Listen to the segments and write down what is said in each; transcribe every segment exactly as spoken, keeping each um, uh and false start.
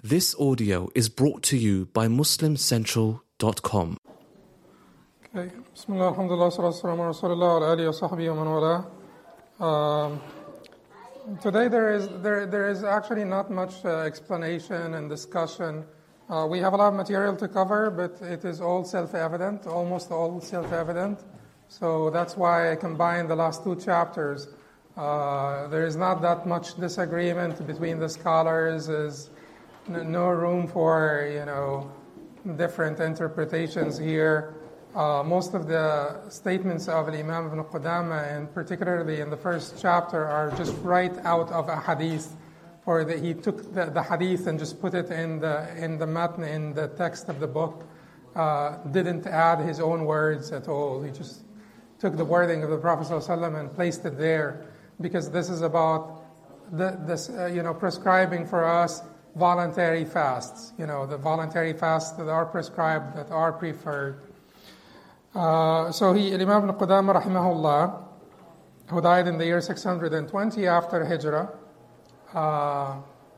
This audio is brought to you by muslim central dot com. Okay. Bismillah, alhamdulillah, salatu wassalamu ala rasulillah wa ala alihi wa sahbihi wa man wala. Um, Today there is there there is actually not much uh, explanation and discussion. Uh, we have a lot of material to cover, but it is all self-evident, almost all self-evident. So that's why I combined the last two chapters. Uh, there is not that much disagreement between the scholars. There's no room for you know different interpretations here. Uh, most of the statements of Imam Ibn Qudama, and particularly in the first chapter, are just right out of a hadith, or that he took the, the hadith and just put it in the in the matn, in the text of the book. Uh, didn't add his own words at all. He just took the wording of the Prophet ﷺ and placed it there, because this is about the, this uh, you know prescribing for us voluntary fasts. You know the voluntary fasts that are prescribed, that are preferred. Uh, so he, Imam Ibn Qudama rahimahullah, who died in the year six hundred twenty after Hijrah, uh,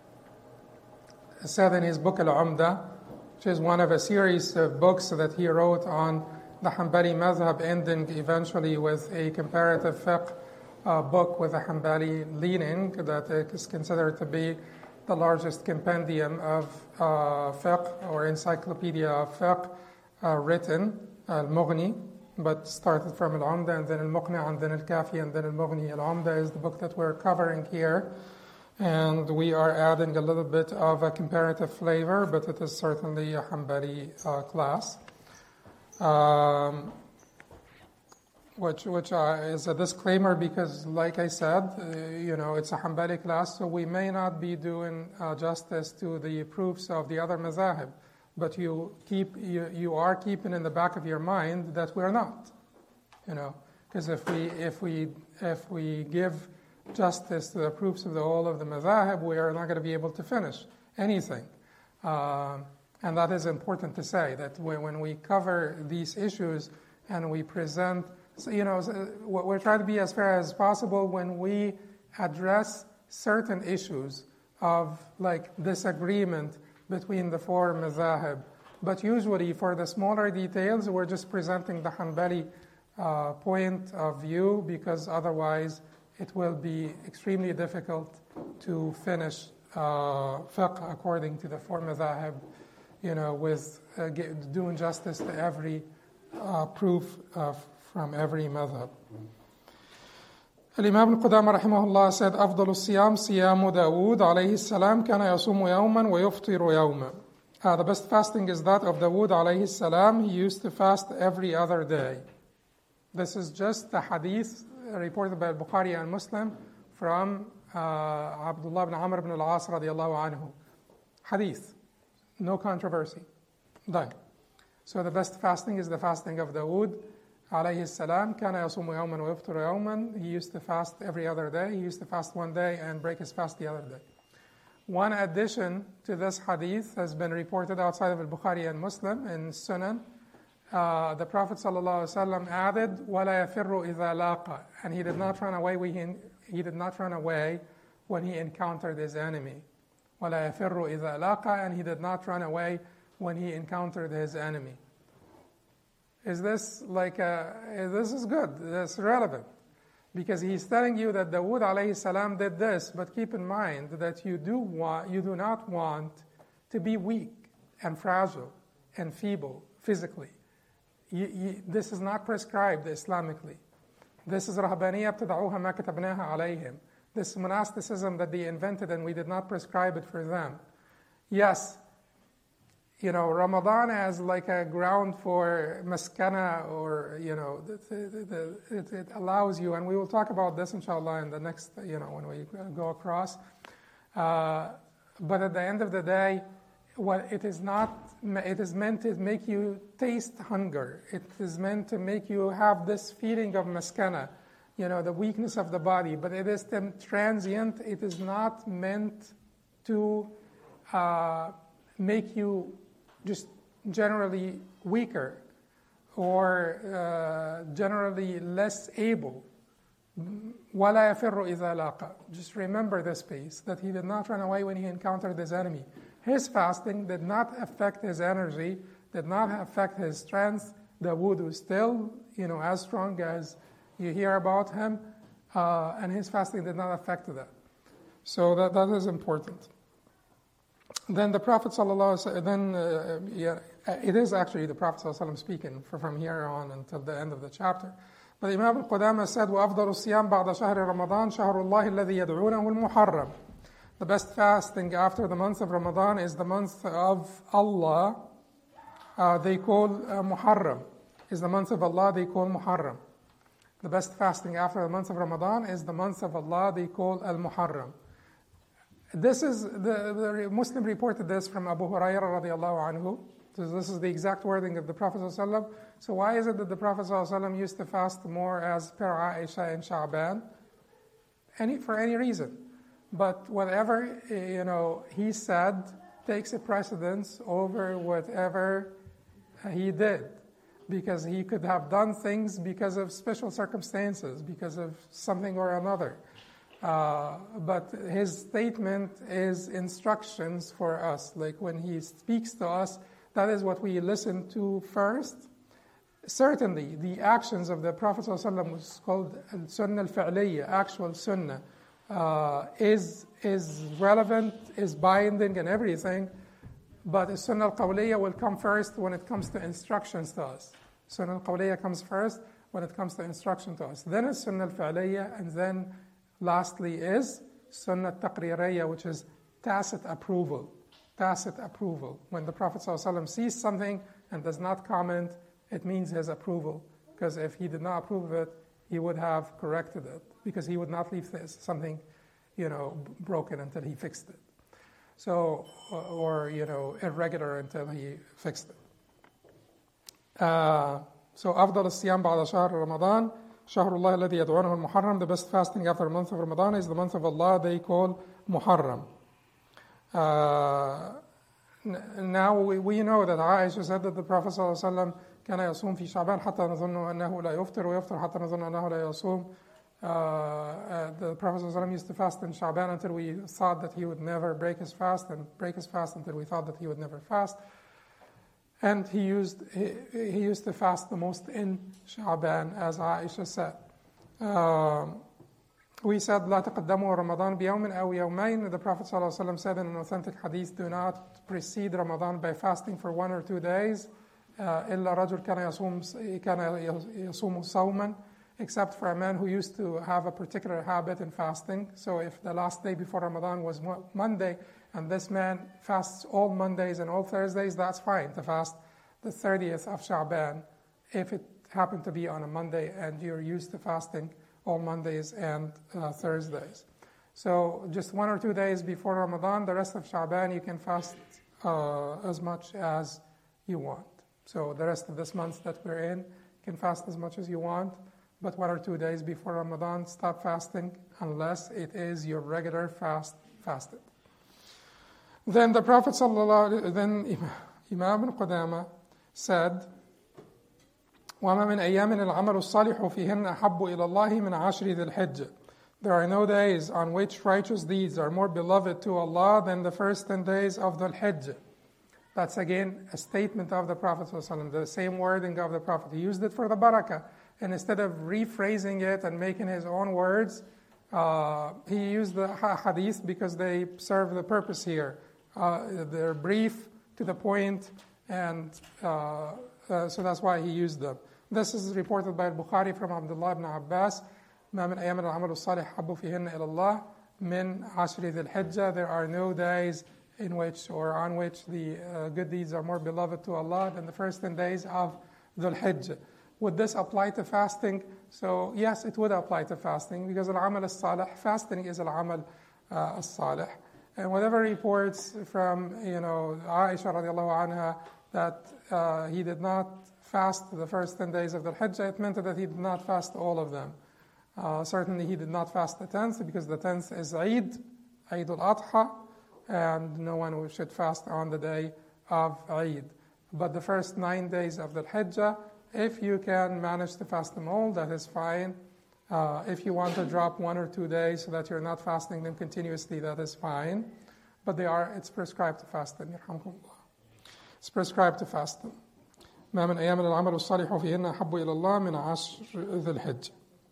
said in his book Al-Umda, which is one of a series of books that he wrote on the Hanbali madhab, ending eventually with a comparative fiqh uh, book with a Hanbali leaning that is considered to be the largest compendium of uh, fiqh or encyclopedia of fiqh uh, written. Al-Mughni, but started from Al-Umda and then Al-Muqni and then Al-Kafi and then Al-Mughni. Al-Umda is the book that we're covering here, and we are adding a little bit of a comparative flavor, but it is certainly a Hanbali uh, class, um, which which uh, is a disclaimer because, like I said, uh, you know, it's a Hanbali class, so we may not be doing uh, justice to the proofs of the other mazahib. But you keep you, you are keeping in the back of your mind that we're not, you know, because if we if we if we give justice to the proofs of the whole of the mazahib, we are not going to be able to finish anything, uh, and that is important to say that when, when we cover these issues and we present, so, you know, we're trying to be as fair as possible when we address certain issues of like disagreement between the four mazahib. But usually for the smaller details, we're just presenting the Hanbali uh, point of view, because otherwise it will be extremely difficult to finish uh, fiqh according to the four mazahib, you know, with uh, get, doing justice to every uh, proof of, from every mazhab. Imam Ibn Qudama rahimahullah said, أفضل الصيام صيام داود عليه السلام كان يصوم يوما ويفطر يوما. Uh, the best fasting is that of Dawood alayhi salam. He used to fast every other day. This is just the hadith reported by Bukhari and Muslim from uh, Abdullah ibn Amr ibn al-As radiyallahu anhu. Hadith, no controversy. Done. So the best fasting is the fasting of Dawood alayhi salam. كان يصوم يوما ويفطر يوما. He used to fast every other day. He used to fast one day and break his fast the other day. One addition to this hadith has been reported outside of al-Bukhari and Muslim in Sunan. Uh, the Prophet ﷺ added, وَلَا يَفِرُّ إِذَا لَاقَ, and he did not run away when he, he did not run away when he encountered his enemy. وَلَا يَفِرُّ إِذَا لَاقَ, and he did not run away when he encountered his enemy. Is this like a, this is good, this is relevant, because he's telling you that Dawood alayhi salam did this, but keep in mind that you do want, you do not want to be weak and fragile and feeble physically. You, you, this is not prescribed Islamically. This is rahbaniyya ibtada'uha ma katabnaha alayhim. This monasticism that they invented and we did not prescribe it for them. Yes, you know, Ramadan as like a ground for maskana, or, you know, the, the, it, it allows you, and we will talk about this inshallah in the next, you know, when we go across. Uh, but at the end of the day, what it is not, it is meant to make you taste hunger. It is meant to make you have this feeling of maskana, you know, the weakness of the body. But it is transient. It is not meant to uh, make you just generally weaker or uh, generally less able. وَلَا يَفِرُّ إِذَا لَاقَ. Just remember this piece, that he did not run away when he encountered his enemy. his fasting did not affect his energy, did not affect his strength. Dawood was still, you know, as strong as you hear about him, uh, and his fasting did not affect that. So that, that is important. Then the Prophet sallallahu alaihi wasallam, then uh, yeah, it is actually the Prophet sallallahu alaihi wasallam speaking for, from here on until the end of the chapter. But Imam al-Qudama said, وَأَفْضَلُ الصِّيَامِ بَعْدَ شَهْرِ رَمَضَانِ شَهْرُ اللَّهِ الَّذِي يَدْعُونَهُ الْمُحَرَّمِ. The best fasting after the month of Ramadan is the month of Allah. Uh, they call uh, Muharram. Is the month of Allah they call Muharram. The best fasting after the month of Ramadan is the month of Allah they call Al-Muharram. This is, the, the Muslim reported this from Abu Hurairah radiallahu anhu. So this is the exact wording of the Prophet ﷺ. So why is it that the Prophet ﷺ used to fast more as per Aisha in Sha'ban? Any, for any reason. But whatever, you know, he said takes a precedence over whatever he did. Because he could have done things because of special circumstances, because of something or another. Uh, but his statement is instructions for us. Like when he speaks to us, that is what we listen to first. Certainly, the actions of the Prophet ﷺ was called Sunnah al-Fi'liyya, actual Sunnah, uh, is, is relevant, is binding and everything. But the Sunnah al-Qawliyya will come first when it comes to instructions to us. Sunnah al-Qawliyya comes first when it comes to instruction to us. Then it's Sunnah al-Fi'liyya, and then lastly is Sunnah al-Taqririyya, which is tacit approval. Tacit approval. When the Prophet ﷺ sees something and does not comment, it means his approval. Because if he did not approve of it, he would have corrected it. Because he would not leave this, something, you know, broken until he fixed it. So, or, you know, irregular until he fixed it. Uh, so, أفضل الصيام بعد شهر رمضان شهر الله الذي يدعونه المحرم. The best fasting after the month of Ramadan is the month of Allah they call Muharram. Uh, now we, we know that Aisha said that the Prophet ﷺ كان يصوم في شعبان حتى نظن أنه لا يفطر ويفطر حتى نظن أنه لا يصوم. Uh, uh, the Prophet ﷺ used to fast in Sha'ban until we thought that he would never break his fast, and break his fast until we thought that he would never fast. And he used he, he used to fast the most in Sha'ban, as Aisha said. Uh, we said, لا تقدموا رمضان بيوم أو يومين. The Prophet ﷺ said in an authentic hadith, do not precede Ramadan by fasting for one or two days. إلا رجل كان يصوم كان يصوم صوما. Except for a man who used to have a particular habit in fasting. So if the last day before Ramadan was Monday, and this man fasts all Mondays and all Thursdays, that's fine to fast the thirtieth of Sha'ban if it happened to be on a Monday and you're used to fasting all Mondays and uh, Thursdays. So just one or two days before Ramadan, the rest of Sha'ban you can fast uh, as much as you want. So the rest of this month that we're in, you can fast as much as you want. But one or two days before Ramadan, stop fasting unless it is your regular fast fasted. Then the Prophet sallallahu then Imam al-Qudama said, وَمَا مِنْ أَيَّامٍ الْعَمَلُ الصَّالِحُ فِيهِنَّ أَحَبُّ إِلَى اللَّهِ مِنْ عَشْرِ ذِي الْحِجِّ. There are no days on which righteous deeds are more beloved to Allah than the first ten days of the Hajj. That's again a statement of the Prophet sallallahu alaihi wasallam, the same wording of the Prophet. He used it for the barakah. And instead of rephrasing it and making his own words, uh, he used the hadith because they serve the purpose here. Uh, they're brief, to the point, and uh, uh, so that's why he used them. This is reported by Bukhari from Abdullah ibn Abbas. ما من أيام العمل الصالح حب فيهن إلى الله من عشر ذي الحجة. There are no days in which or on which the uh, good deeds are more beloved to Allah than the first ten days of Dhul Hijjah. Would this apply to fasting? So yes, it would apply to fasting because al-amal as-salih, fasting is al-amal uh, as-salih. And whatever reports from, you know, Aisha radiallahu anha that uh, he did not fast the first ten days of the Hajj, it meant that he did not fast all of them. Uh, certainly he did not fast the tenth because the tenth is Eid, Eid al-Adha, and no one should fast on the day of Eid. But the first nine days of the Hajj, if you can manage to fast them all, that is fine. Uh, if you want to drop one or two days so that you're not fasting them continuously, that is fine. but they are, it's prescribed to fast them. It's prescribed to fast them. ما من أيام العمل الصالح فيهن أحب إلى الله من عشر ذي الحجة.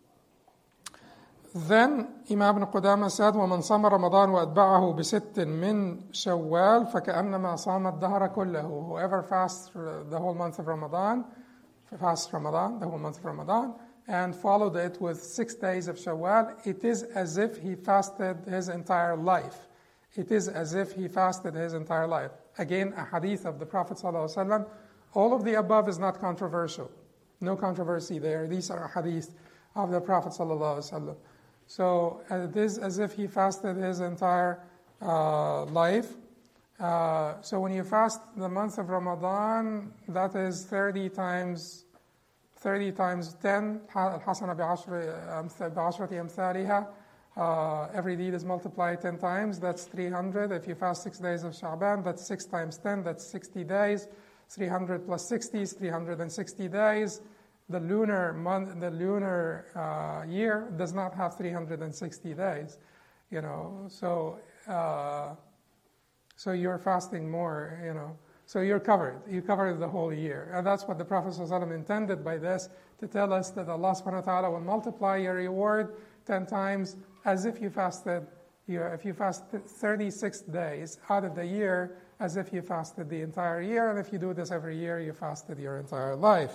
Then Imam Ibn Qudama said, وَمَنْ صَامَ رَمَضَانَ وَأَتْبَعَهُ بِسِتٍ مِّن شَوَّالٍ فَكَأَنَّمَا صَامَ الدَّهْرَ كُلَّهُ. Whoever fasts the whole month of Ramadan, fasts Ramadan, the whole month of Ramadan, and followed it with six days of Shawwal, it is as if he fasted his entire life. It is as if he fasted his entire life. Again, a hadith of the Prophet ﷺ. All of the above is not controversial. No controversy there. These are hadith of the Prophet ﷺ. So it is as if he fasted his entire uh, life. Uh, so when you fast the month of Ramadan, that is thirty times thirty times ten. الحسنة بعشرة أمثالها. Uh, every deed is multiplied ten times. That's three hundred. If you fast six days of Sha'ban, that's six times ten. That's sixty days. three hundred plus sixty is three hundred sixty days. The lunar month, the lunar uh, year does not have three hundred sixty days, you know. So, uh, so you're fasting more, you know. So you're covered. You covered the whole year, and that's what the Prophet ﷺ intended by this, to tell us that Allah Subhanahu wa Taala will multiply your reward ten times, as if you fasted. You, if you fasted thirty-six days out of the year, as if you fasted the entire year, and if you do this every year, you fasted your entire life.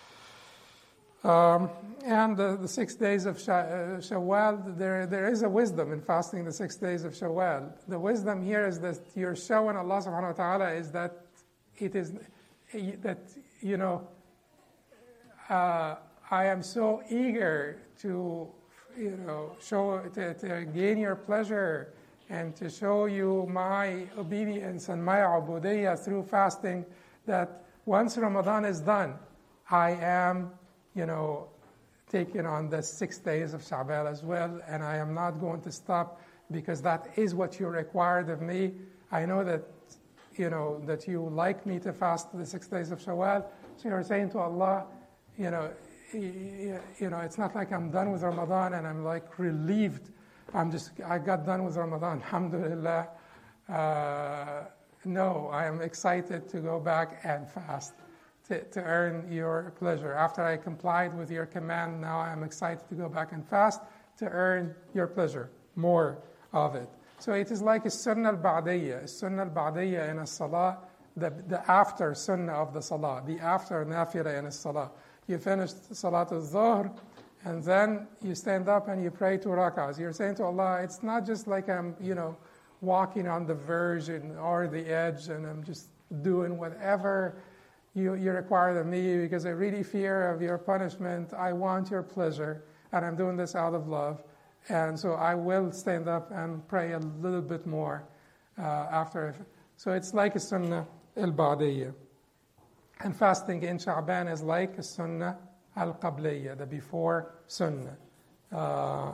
Um, and the, the six days of Shawwal, there, there is a wisdom in fasting the six days of Shawwal. The wisdom here is that you're showing Allah subhanahu wa ta'ala is that it is, that, you know, uh, I am so eager to, you know, show, to, to gain your pleasure and to show you my obedience and my ubudiyya through fasting, that once Ramadan is done, I am, you know, taking on the six days of Sha'ban as well, and I am not going to stop, because that is what you required of me. I know that, you know, that you like me to fast the six days of Shawwal, so you're saying to Allah, you know, you know, it's not like I'm done with Ramadan and I'm like relieved. I'm just, I got done with Ramadan, alhamdulillah. Uh, no, I am excited to go back and fast. To, to earn your pleasure. After I complied with your command, now I am excited to go back and fast to earn your pleasure, more of it. So it is like a sunnah al-ba'diyya, a sunnah al-ba'diyya in a salah, the, the after sunnah of the salah, the after nafila in a salah. You finish salat al-dhuhr, and then you stand up and you pray two rak'ahs. You're saying to Allah, it's not just like I'm, you know, walking on the verge or the edge and I'm just doing whatever You, you require of me, because I really fear of your punishment. I want your pleasure, and I'm doing this out of love. And so I will stand up and pray a little bit more uh, after. So it's like a sunnah al-ba'diyya. And fasting in Sha'ban is like a sunnah al-qabliyya, the before sunnah. Uh,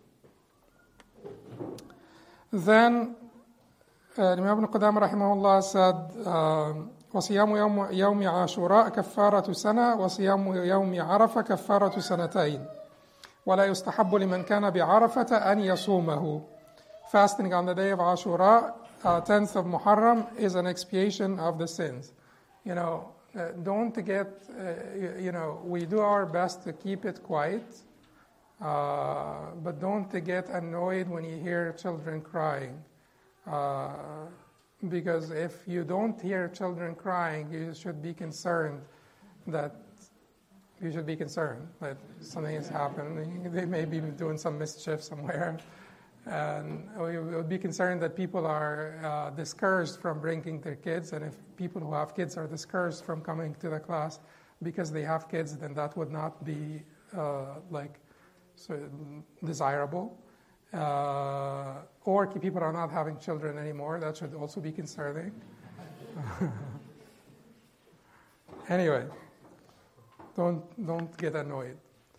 then uh, Imam Ibn Qudama rahimahullah said, um, وصيام يوم يوم عاشوراء كفارة سنة وصيام يوم عرفة كفارة سنتين ولا يستحب لمن كان بعرفة أن يصومه. Fasting on the day of Ashura, uh, tenth of Muharram, is an expiation of the sins. You know, uh, don't get, uh, you, you know, we do our best to keep it quiet, uh, but don't get annoyed when you hear children crying. Uh, Because if you don't hear children crying, you should be concerned that you should be concerned that something has happened. They may be doing some mischief somewhere. And we would be concerned that people are uh, discouraged from bringing their kids. And if people who have kids are discouraged from coming to the class because they have kids, then that would not be uh, like so desirable. Uh, or people are not having children anymore. That should also be concerning. Anyway, don't don't get annoyed.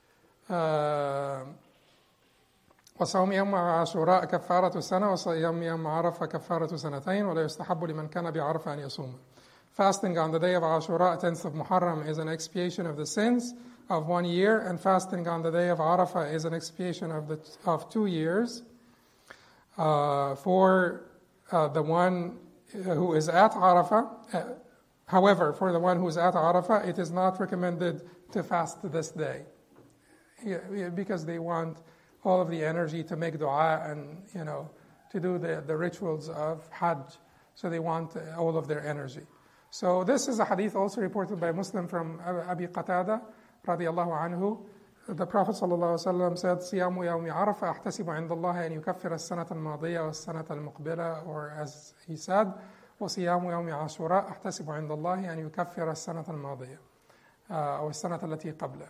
وصوم يوم عاشوراء كفارة سنة وصيام يوم عرفة كفارة سنتين ولا يستحب لمن كان بعرفة أن يصوم. Fasting on the day of Ashura, tenth of Muharram, is an expiation of the sins of one year, and fasting on the day of Arafah is an expiation of the of two years. Uh, for uh, the one who is at Arafah, uh, however, for the one who is at Arafah, it is not recommended to fast this day, yeah, because they want all of the energy to make dua and, you know, to do the, the rituals of Hajj. So they want all of their energy. So this is a hadith also reported by Muslim from Abi Qatada, radiallahu anhu. The Prophet sallallahu alaihi wasallam said, "Siyamu yawmi Arafah ahtasibu 'inda Allah an yukaffira as-sanata al-madiyya was-sanata al-muqbila," or as he said, "وصيام يوم عاشوراء أحتسب عند الله أن يكفر السنة الماضية أو السنة التي قبله."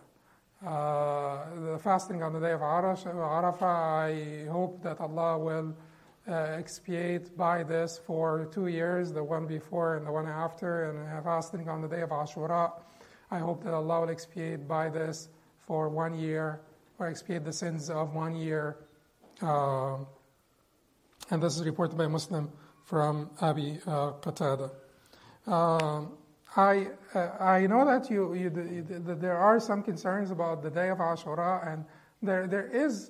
Uh, the fasting on the day of Arafah, I hope that Allah will uh, expiate by this for two years, the one before and the one after, and fasting on the day of Ashura, I hope that Allah will expiate by this for one year, or expiate the sins of one year. Uh, and this is reported by Muslim from Abi uh, Qatada. Uh, I uh, I know that you, you, you that there are some concerns about the day of Ashura, and there there is.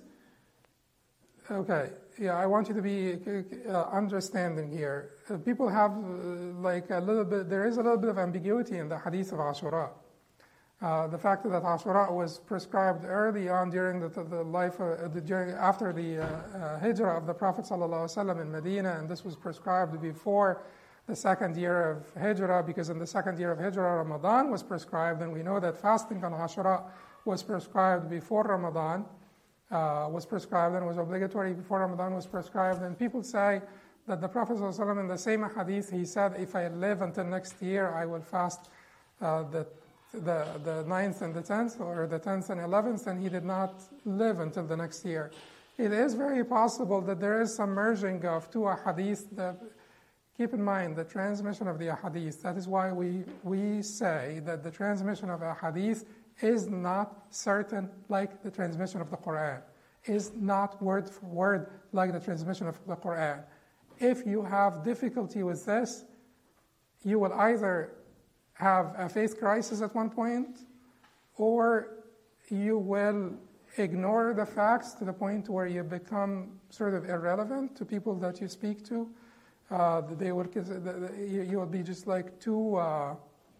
Okay, yeah, I want you to be uh, understanding here. Uh, people have uh, like a little bit. There is a little bit of ambiguity in the hadith of Ashura. Uh, the fact that Ashura was prescribed early on during the, the life, uh, the, during after the uh, uh, hijrah of the Prophet ﷺ in Medina, and this was prescribed before the second year of hijrah, because in the second year of hijrah, Ramadan was prescribed, and we know that fasting on Ashura was prescribed before Ramadan, uh, was prescribed and was obligatory before Ramadan was prescribed. And people say that the Prophet ﷺ in the same hadith, he said, "If I live until next year, I will fast uh, the the the ninth and the tenth, or the tenth and eleventh," and he did not live until the next year. It is very possible that there is some merging of two ahadith. That, keep in mind the transmission of the ahadith. That is why we we say that the transmission of ahadith is not certain like the transmission of the Quran, is not word for word like the transmission of the Quran. If you have difficulty with this, you will either have a faith crisis at one point, or you will ignore the facts to the point where you become sort of irrelevant to people that you speak to. Uh, they will, you will be just like too uh,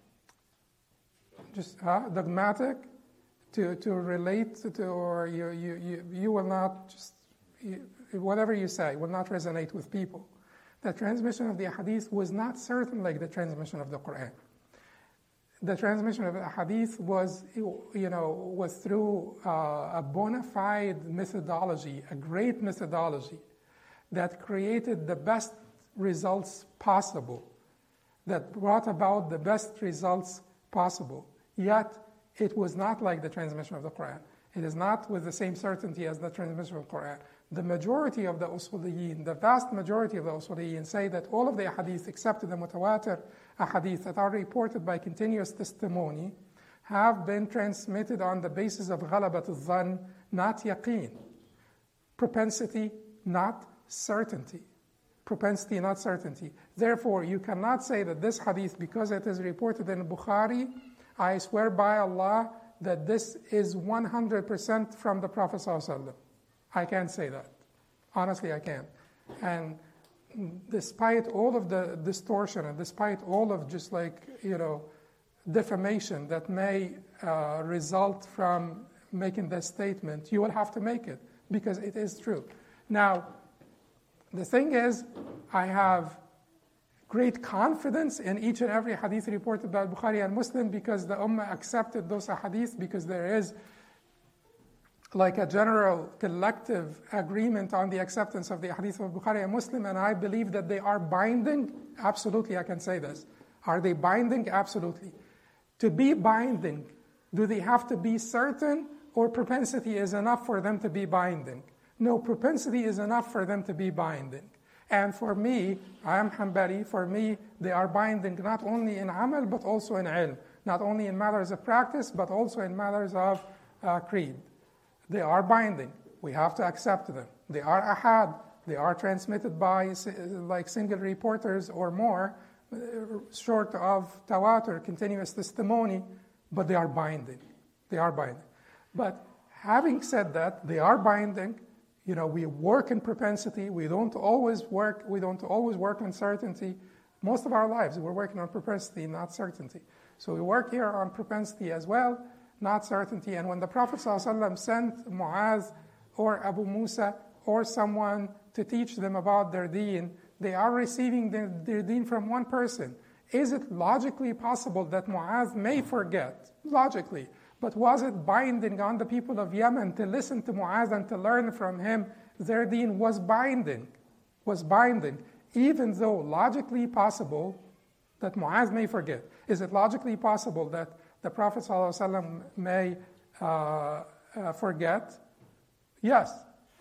just uh, dogmatic to, to relate to, or you, you, you, you will not just, you, whatever you say will not resonate with people. The transmission of the hadith was not certain like the transmission of the Quran. The transmission of the hadith was, you know, was through uh, a bona fide methodology, a great methodology that created the best results possible, that brought about the best results possible. Yet, it was not like the transmission of the Quran. It is not with the same certainty as the transmission of the Quran. The majority of the usuliyin, the vast majority of the usuliyin, say that all of the hadith, except the mutawatir hadith that are reported by continuous testimony, have been transmitted on the basis of ghalabat al-dhann, not yaqeen. Propensity, not certainty. Propensity, not certainty. Therefore, you cannot say that this hadith, because it is reported in Bukhari, I swear by Allah that this is one hundred percent from the Prophet ﷺ. I can't say that. Honestly, I can't. And despite all of the distortion and despite all of just like, you know, defamation that may uh, result from making that statement, you will have to make it because it is true. Now, the thing is, I have great confidence in each and every hadith reported by Bukhari and Muslim because the Ummah accepted those hadith, because there is like a general collective agreement on the acceptance of the hadith of Bukhari and Muslim, and I believe that they are binding. Absolutely, I can say this. Are they binding? Absolutely. To be binding, do they have to be certain, or propensity is enough for them to be binding? No, propensity is enough for them to be binding. And for me, I am Hanbali, for me, they are binding not only in amal, but also in ilm. Not only in matters of practice, but also in matters of uh, creed. They are binding. We have to accept them. They are ahad. They are transmitted by like single reporters or more, uh, short of tawatur, continuous testimony, but they are binding. They are binding. But having said that, they are binding. You know, we work in propensity. We don't always work. We don't always work on certainty. Most of our lives, we're working on propensity, not certainty. So we work here on propensity as well, not certainty. And when the Prophet ﷺ sent Mu'adh or Abu Musa or someone to teach them about their deen, they are receiving their, their deen from one person. Is it logically possible that Mu'adh may forget? Logically. But was it binding on the people of Yemen to listen to Mu'adh and to learn from him? Their deen was binding, was binding, even though logically possible that Mu'adh may forget. Is it logically possible that the Prophet ﷺ may uh, uh, forget? Yes.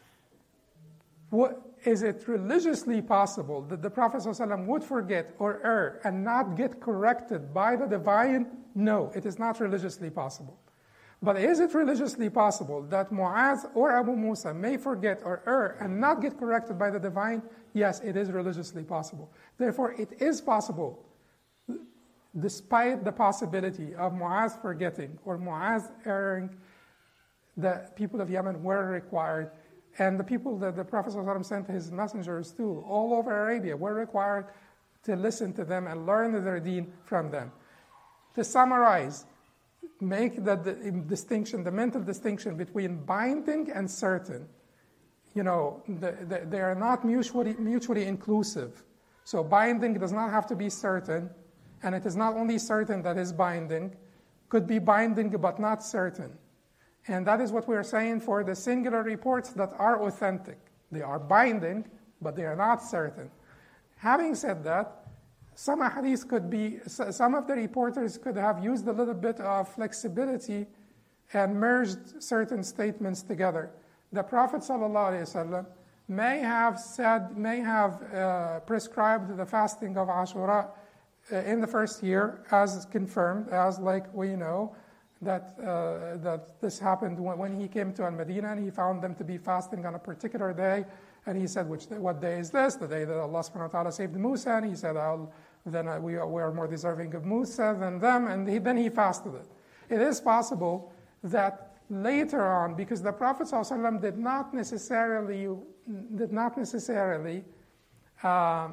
What, is it religiously possible that the Prophet ﷺ would forget or err and not get corrected by the divine? No, it is not religiously possible. But is it religiously possible that Mu'adh or Abu Musa may forget or err and not get corrected by the divine? Yes, it is religiously possible. Therefore, it is possible, despite the possibility of Mu'adh forgetting or Mu'adh erring, the people of Yemen were required, and the people that the Prophet ﷺ sent his messengers to all over Arabia were required to listen to them and learn their deen from them. To summarize, make the, the distinction, the mental distinction between binding and certain. You know, the, the, they are not mutually, mutually inclusive. So binding does not have to be certain, and it is not only certain that is binding, could be binding but not certain. And that is what we are saying for the singular reports that are authentic. They are binding, but they are not certain. Having said that, some hadiths could be, some of the reporters could have used a little bit of flexibility and merged certain statements together. The Prophet ﷺ may have said, may have uh, prescribed the fasting of Ashura uh, in the first year, as confirmed, as like we know, that uh, that this happened when, when he came to Al-Madinah and he found them to be fasting on a particular day. And he said, "Which day, what day is this? The day that Allah subhanahu wa ta'ala saved Musa." And he said, I'll, then uh, we, are, we are more deserving of Musa than them. And he, then he fasted it. It is possible that later on, because the Prophet ﷺ did not necessarily, did not necessarily uh,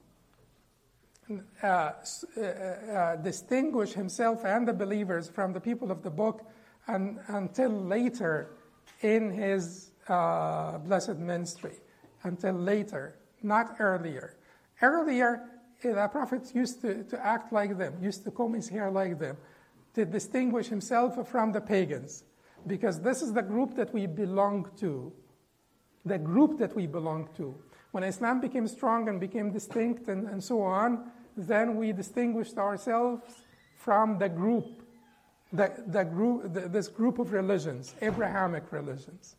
uh, uh, uh, distinguish himself and the believers from the people of the book and, until later in his uh, blessed ministry. Until later, not earlier. Earlier, the Prophet used to, to act like them, used to comb his hair like them, to distinguish himself from the pagans. Because this is the group that we belong to. The group that we belong to. When Islam became strong and became distinct and, and so on, then we distinguished ourselves from the group, the, the group the, this group of religions, Abrahamic religions.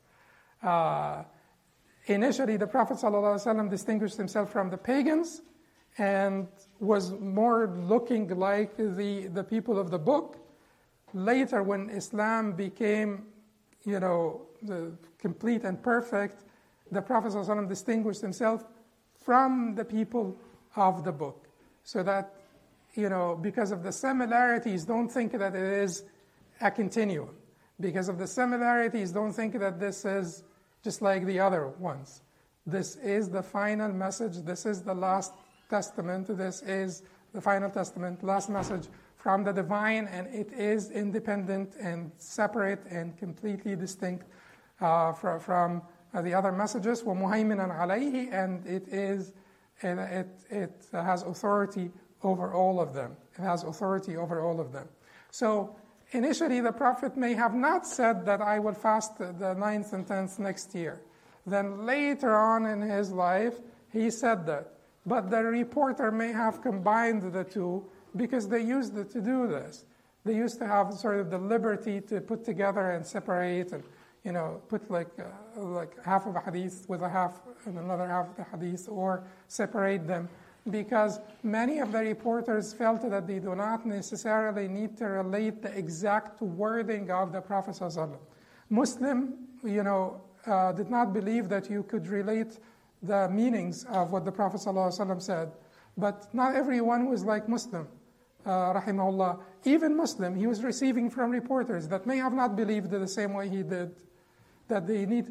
Uh, Initially, the Prophet ﷺ distinguished himself from the pagans and was more looking like the, the people of the book. Later, when Islam became, you know, the complete and perfect, the Prophet ﷺ distinguished himself from the people of the book. So that, you know, because of the similarities, don't think that it is a continuum. Because of the similarities, don't think that this is just like the other ones. This is the final message. This is the last testament. This is the final testament, last message from the divine, and it is independent and separate and completely distinct uh, from, from uh, the other messages. وَمُهَيْمِنًا عَلَيْهِ, and it is, and it it has authority over all of them. It has authority over all of them. So initially, the Prophet may have not said that I will fast the ninth and tenth next year. Then later on in his life, he said that. But the reporter may have combined the two because they used it to do this. They used to have sort of the liberty to put together and separate and, you know, put like uh, like half of a hadith with a half and another half of the hadith, or separate them. Because many of the reporters felt that they do not necessarily need to relate the exact wording of the Prophet ﷺ. Muslim, you know, uh, did not believe that you could relate the meanings of what the Prophet ﷺ said. But not everyone was like Muslim, uh, rahimahullah. Even Muslim, he was receiving from reporters that may have not believed the same way he did, that they need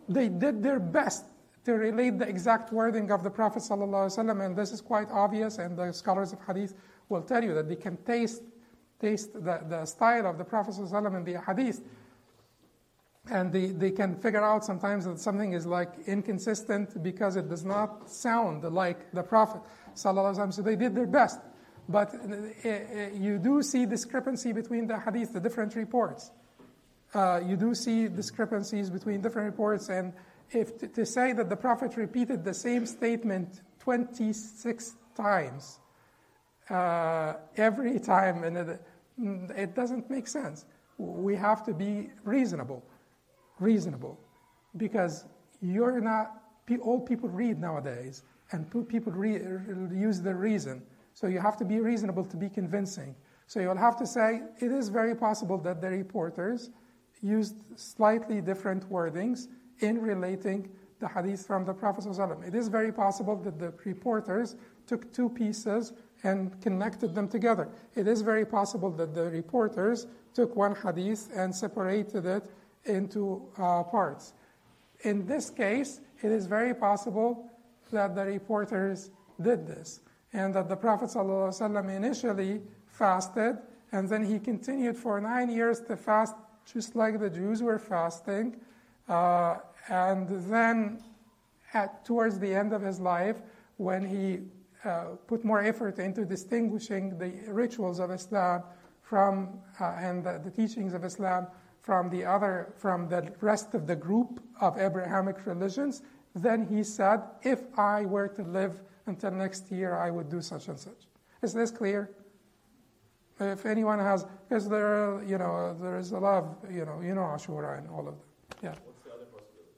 they did their best to relate the exact wording of the Prophet ﷺ, and this is quite obvious, and the scholars of hadith will tell you that they can taste taste the, the style of the Prophet ﷺ in the hadith, and they, they can figure out sometimes that something is like inconsistent because it does not sound like the Prophet ﷺ. So they did their best. But uh, you do see discrepancy between the hadith, the different reports. Uh, you do see discrepancies between different reports, and if to, to say that the Prophet repeated the same statement twenty-six times, uh, every time, and it, it doesn't make sense. We have to be reasonable, reasonable, because you're not, all people read nowadays, and people re, use their reason. So you have to be reasonable to be convincing. So you'll have to say, it is very possible that the reporters used slightly different wordings in relating the hadith from the Prophet ﷺ. It is very possible that the reporters took two pieces and connected them together. It is very possible that the reporters took one hadith and separated it into uh, parts. In this case, it is very possible that the reporters did this, and that the Prophet ﷺ initially fasted, and then he continued for nine years to fast just like the Jews were fasting. Uh, and then at, towards the end of his life, when he uh, put more effort into distinguishing the rituals of Islam from uh, and the, the teachings of Islam from the other, from the rest of the group of Abrahamic religions, then he said, if I were to live until next year, I would do such and such. Is this clear? If anyone has, because there, are, you know, there is a lot of, you know, you know, Ashura and all of them. Yeah. What's the other possibility?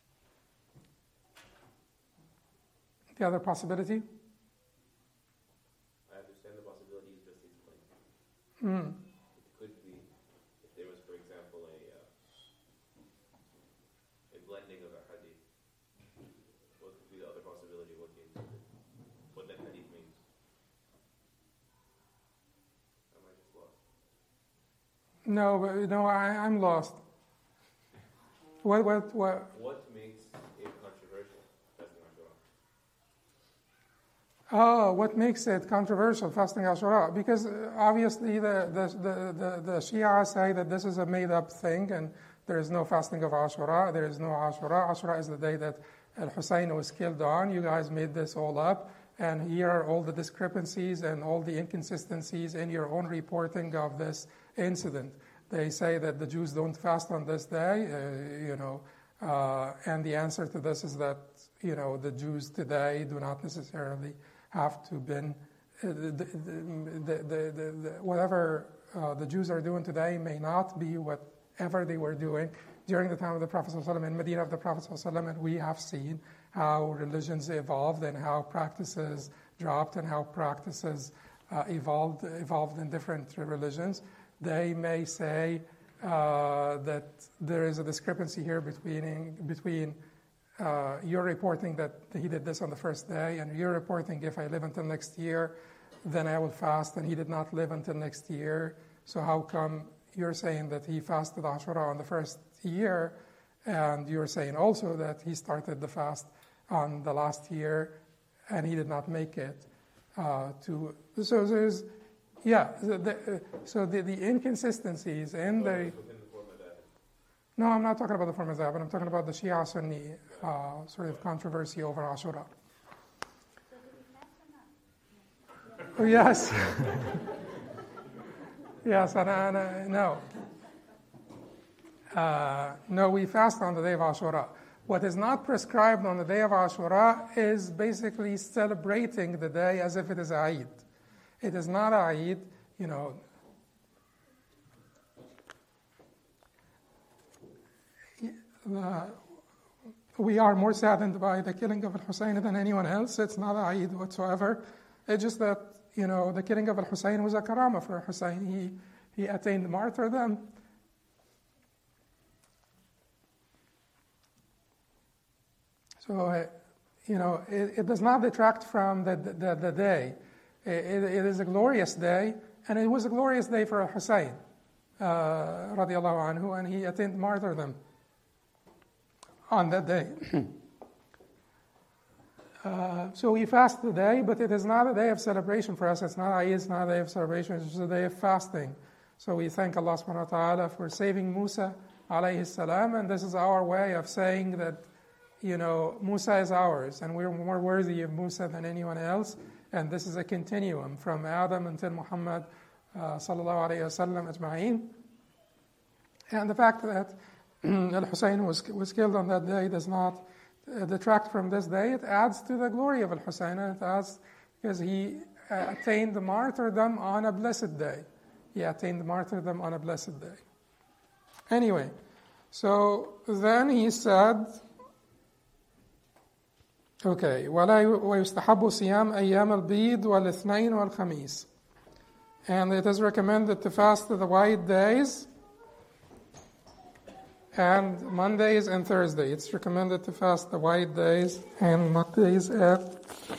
The other possibility? I understand the possibility you just explained. Mm. It could be, if there was, for example, a uh, a blending of a hadith. What could be the other possibility? What the intended, what that hadith means? Am I just lost? No, but, no, I, I'm lost. What, what, what? What makes it controversial? Fasting Ashura. Oh, what makes it controversial, fasting Ashura? Because uh, obviously the, the, the, the, the Shia say that this is a made-up thing, and there is no fasting of Ashura, there is no Ashura. Ashura is the day that Al-Hussein was killed on. You guys made this all up, and here are all the discrepancies and all the inconsistencies in your own reporting of this incident. They say that the Jews don't fast on this day, uh, you know, uh, and the answer to this is that, you know, the Jews today do not necessarily have to been, uh, the, the, the, the, the, whatever uh, the Jews are doing today may not be whatever they were doing during the time of the Prophet ﷺ in Medina of the Prophet ﷺ, and we have seen how religions evolved and how practices dropped and how practices uh, evolved, evolved in different religions. They may say uh, that there is a discrepancy here between between uh, you're reporting that he did this on the first day, and you're reporting if I live until next year, then I will fast, and he did not live until next year. So how come you're saying that he fasted Ashura on the first year, and you're saying also that he started the fast on the last year, and he did not make it uh, to? So there's. Yeah, the, the, uh, so the, the inconsistencies in the... No, I'm not talking about the form of Madhab, I'm talking about the Shia Sunni uh, sort of controversy over Ashura. Oh, yes. Yes, and, and uh, no. Uh, no, we fast on the day of Ashura. What is not prescribed on the day of Ashura is basically celebrating the day as if it is Eid. It is not Eid, you know. Uh, we are more saddened by the killing of Al-Hussein than anyone else. It's not Eid whatsoever. It's just that, you know, the killing of Al-Hussein was a karama for Hussein. He, he attained martyrdom. So, uh, you know, it, it does not detract from the, the, the day. It, it is a glorious day, and it was a glorious day for Hussein, uh, radiallahu anhu, and he attained martyrdom. on that day. uh, so we fast today, but it is not a day of celebration for us. It's not Eid, it's not a day of celebration, it's just a day of fasting. So we thank Allah subhanahu wa ta'ala for saving Musa alayhi salam, and this is our way of saying that, you know, Musa is ours, and we're more worthy of Musa than anyone else, and this is a continuum from Adam until Muhammad uh, sallallahu alayhi wa sallam ajma'een. And the fact that Al-Hussein was, was killed on that day does not uh, detract from this day. It adds to the glory of Al-Hussein, and it adds because he uh, attained the martyrdom on a blessed day. He attained the martyrdom on a blessed day. Anyway, so then he said, okay, وَلَا وَيُسْتَحَبُّ صِيَامْ أَيَّامَ الْبِيضِ وَالْإِثْنَيْنِ وَالْخَمِيسِ. And it is recommended to fast the white days and Mondays and Thursdays. It's recommended to fast the white days and Mondays and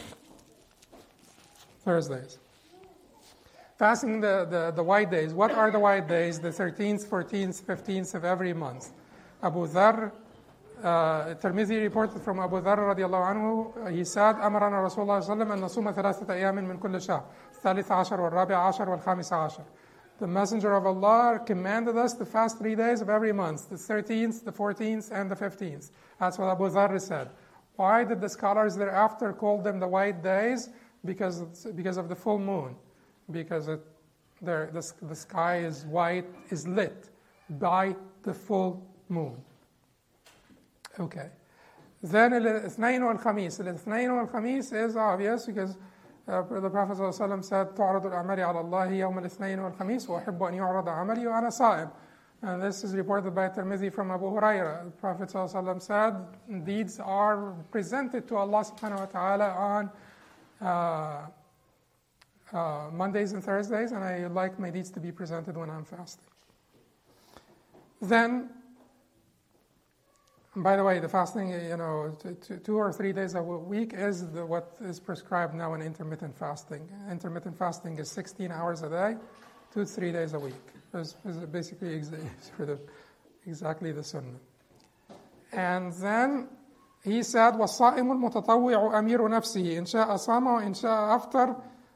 Thursdays. Fasting the, the, the white days. What are the white days? The thirteenth, fourteenth, fifteenth of every month. Abu Dharr, uh, Tirmidhi reported from Abu Dharr radiallahu anhu, he said, أمرنا رسول الله صلى الله عليه وسلم أن نصوم ثلاثة أيام من كل شهر الثالث عشر والرابع عشر والخامس عشر. The Messenger of Allah commanded us to fast three days of every month, the thirteenth, the fourteenth, and the fifteenth. That's what Abu Dharr said. Why did the scholars thereafter call them the white days? Because, because of the full moon. Because it, the, the, the sky is white, is lit by the full moon. Okay. Then al-Ithnain wal-Khamis. Al-Ithnain wal-Khamis is obvious because uh, the Prophet ﷺ said, تعرض الأعمال على الله يوم الاثنين والخميس وأحب أن يعرض عملي وأنا صائم. And this is reported by Tirmidhi from Abu Huraira. The Prophet ﷺ said, deeds are presented to Allah subhanahu wa ta'ala on uh, Uh, Mondays and Thursdays, and I like my deeds to be presented when I'm fasting. Then, by the way, the fasting, you know, two, two or three days a week is the, what is prescribed now in intermittent fasting. Intermittent fasting is sixteen hours a day, two to three days a week. It's, it's basically ex- for the, exactly the sunnah. And then he said, وَالصَّائِمُ الْمُتَطَوِّعُ أَمِيرُ نَفْسِهِ إِنْ شَاءَ صَامَ وَإِنْ شَاءَ أَفْطَرَ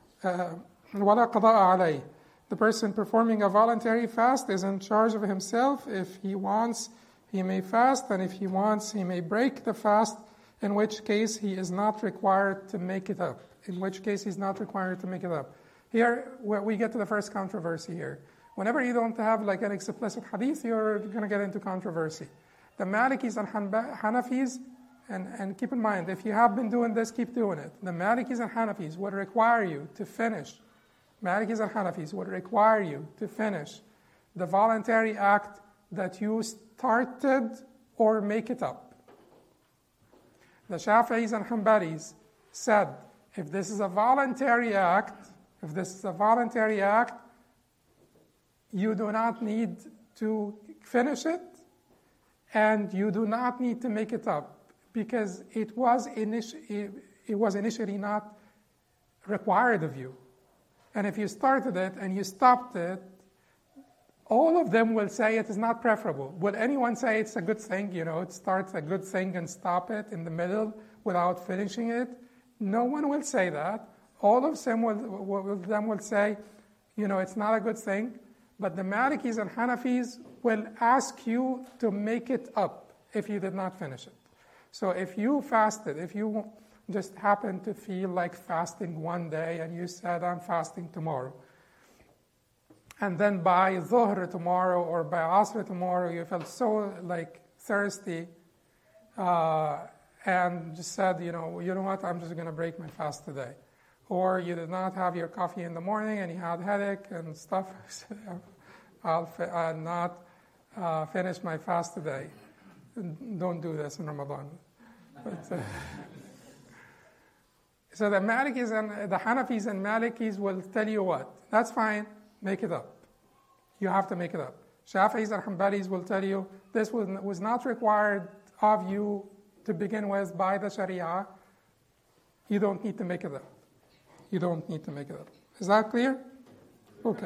وَلَا قَضَاءَ عَلَيْهِ. The person performing a voluntary fast is in charge of himself. If he wants, he may fast, and if he wants, he may break the fast, in which case he is not required to make it up. In which case he's not required to make it up. Here, we get to the first controversy here. Whenever you don't have like an explicit hadith, you're going to get into controversy. The Malikis and Hanafis, And, and keep in mind, if you have been doing this, keep doing it. The Malikis and Hanafis would require you to finish, Malikis and Hanafis would require you to finish the voluntary act that you started or make it up. The Shafi'is and Hanbalis said, if this is a voluntary act, if this is a voluntary act, you do not need to finish it, and you do not need to make it up. Because it was, initi- it was initially not required of you. And if you started it and you stopped it, all of them will say it is not preferable. Will anyone say it's a good thing, you know, it starts a good thing and stop it in the middle without finishing it? No one will say that. All of them will, will, them will say, you know, it's not a good thing. But the Malikis and Hanafis will ask you to make it up if you did not finish it. So if you fasted, if you just happened to feel like fasting one day and you said, I'm fasting tomorrow, and then by Dhuhr tomorrow or by Asr tomorrow you felt so like thirsty uh, and just said, you know, you know what, I'm just going to break my fast today. Or you did not have your coffee in the morning and you had a headache and stuff, I'll, fi- I'll not uh, finish my fast today. Don't do this in Ramadan. But, uh, so the Malikis and the Hanafis and Malikis will tell you what? That's fine, make it up. You have to make it up. Shafi'is and Hanbalis will tell you this was, was not required of you to begin with by the Sharia. You don't need to make it up. You don't need to make it up. Is that clear? Okay.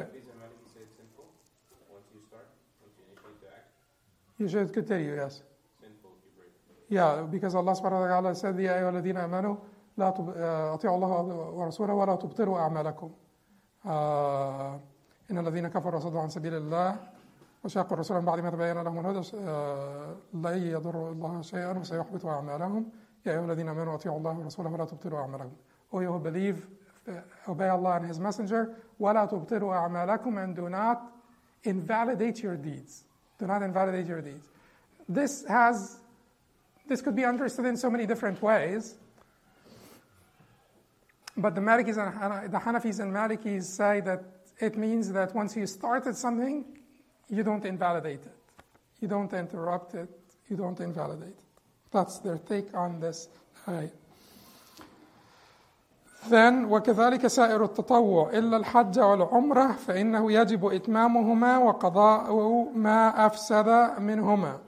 You should continue, yes. Yeah, because Allah subhanahu wa ta'ala said, يا أيها الذين آمنوا لا تب... أطيعوا الله ورسوله ولا تبطلوا أعمالكم. آه... إن الذين كفروا وصدوا عن سبيل الله وشاقوا الرسول من بعد ما تبين لهم الهدى آه... لا يضر الله شيئا وسيحبط أعمالهم. يا أيها الذين آمنوا أطيعوا الله ورسوله ولا تبطلوا أعمالكم. O you who believe, obey Allah and His Messenger. ولا تبطلوا أعمالكم, and do not invalidate your deeds. Do not invalidate your deeds. This has, this could be understood in so many different ways. But the Malikis and the Hanafis and Malikis say that it means that once you started something, you don't invalidate it. You don't interrupt it. You don't invalidate it. That's their take on this ayah. Then وكذلك سائر التطوع إلا الحج والعمرة فإنه يجب إتمامهما وقضاء ما أفسد منهما.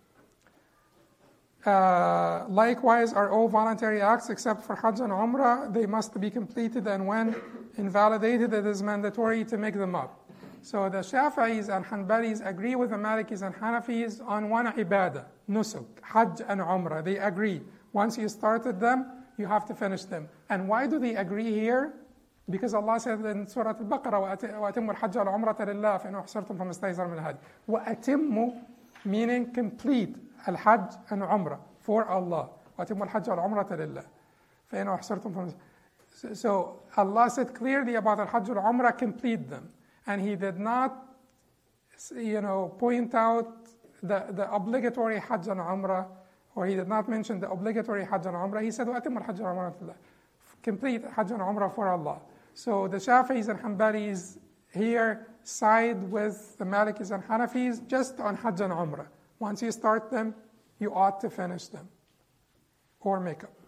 Uh, likewise, are all voluntary acts except for Hajj and Umrah, they must be completed, and when invalidated, it is mandatory to make them up. So the Shafi'is and Hanbalis agree with the Malikis and Hanafis on one ibadah, nusuk, Hajj and Umrah. They agree. Once you started them, you have to finish them. And why do they agree here? Because Allah said in Surah Al-Baqarah, وَأَتِمُّوا الْحَجَّ وَالْعُمْرَةَ لِلَّهِ فَإِنْ أُحْصِرْتُمْ فَمَا مِنَ الْهَدْيِ. وَأَتِمُّوا meaning complete al-Hajj and Umrah for Allah. وَأَتِمُّوا الْحَجَّ وَالْعُمْرَةَ لِلَّهِ فَإِنْ أُحْصِرْتُمْ فَمَا. So Allah said clearly about al-Hajj and Umrah, complete them. And He did not, you know, point out the, the obligatory Hajj and Umrah, or He did not mention the obligatory Hajj and Umrah. He said, وَأَتِمُّوا الْحَجَّ وَالْعُمْرَةَ لِلَّهِ. Complete Hajj and Umrah for Allah. So the Shafi'is and Hanbalis here side with the Malikis and Hanafis just on Hajj and Umrah. Once you start them, you ought to finish them or make up.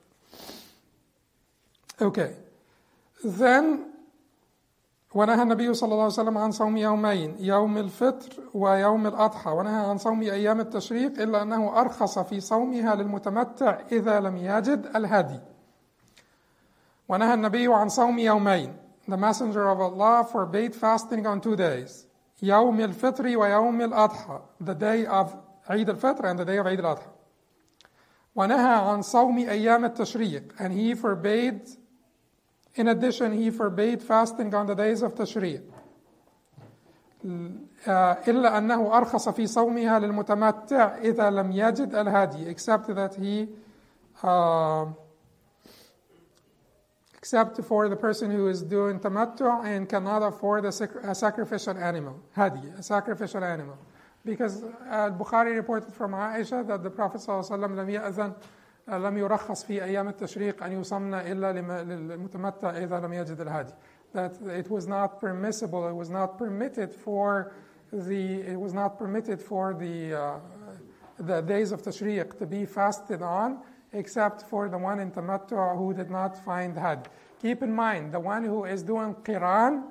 Okay. Then ونهى النبي صلى الله عليه وسلم عن صوم يومين يوم الفطر ويوم الأضحى ونهى عن صوم أيام التشريق إلا أنه أرخص في صومها للمتمتع إذا لم يجد الهدي. ونهى النبي عن صوم يومين. The Messenger of Allah forbade fasting on two days. يوم الفطر ويوم الأضحى, the day of Eid al-Fitr and the day of Eid al-Adha. ونهى عن صوم أيام التشريق, and he forbade, in addition, he forbade fasting on the days of Tashriq. إلا أنه أرخص في صومها للمتمتع إذا لم يجد الهدي, except that he uh, except for the person who is doing tamattu and cannot afford a, sac- a sacrificial animal, hadi, a sacrificial animal. Because uh, Bukhari reported from Aisha that the Prophet ﷺ لم يأذن لم يرخص في أيام التشريق أن يصمن إلا للمتمتع إذا لم يجد الهدي. That it was not permissible, it was not permitted for the, it was not permitted for the uh, the days of Tashriq to be fasted on, except for the one in Tamattu who did not find Hajj. Keep in mind, the one who is doing Qiran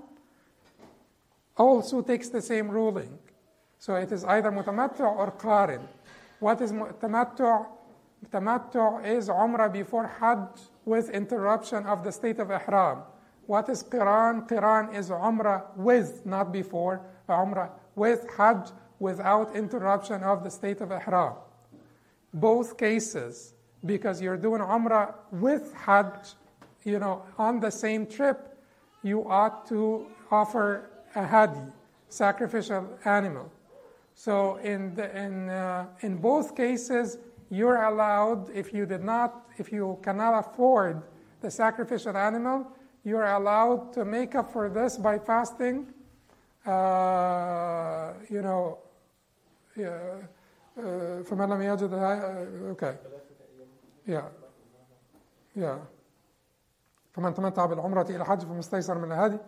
also takes the same ruling. So it is either Mutamattu or Qarin. What is Tamattu? Tamattu is Umrah before Hajj with interruption of the state of Ihram. What is Qiran? Qiran is Umrah with, not before, Umrah with Hajj without interruption of the state of Ihram. Both cases, because you're doing Umrah with Hajj, you know, on the same trip, you ought to offer a hadi, sacrificial animal. So in the, in uh, in both cases, you're allowed, if you did not, if you cannot afford the sacrificial animal, you're allowed to make up for this by fasting. Uh, you know, yeah. فمن لم يجد okay. Yeah. Yeah. فمن تمتع بالعمرة إلى حج فمستيسر من الهدي.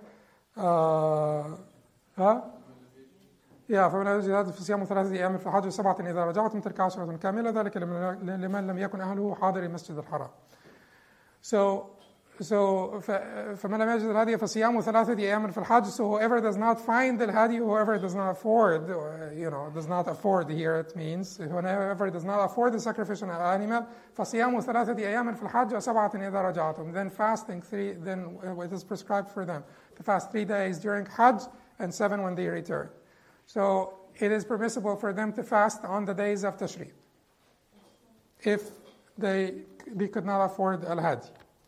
ها؟ يا فمن لم يجد الهدي فصيام ثلاثة أيام في الحج وسبعة إذا رجعتم تلك عشرة كاملة ذلك لمن لم يكن أهله حاضر المسجد الحرام. So So, فَمَنْ لَمْ يَجِدْ الْهَدْيَ فَصِيَامُ ثَلَاثَةِ أَيَّامٍ فِي الْحَجِّ. So whoever does not find the hadi, whoever does not afford, or, you know, does not afford here it means, whoever does not afford the sacrificial animal, فَصِيَامُ ثَلَاثَةِ أَيَّامٍ فِي الْحَجِّ وَسَبْعَةٍ إِذَا رَجَعْتُمْ. Then fasting three, then it is prescribed for them to fast three days during Hajj and seven when they return. So it is permissible for them to fast on the days of Tashriq. if they they could not afford al-hadi.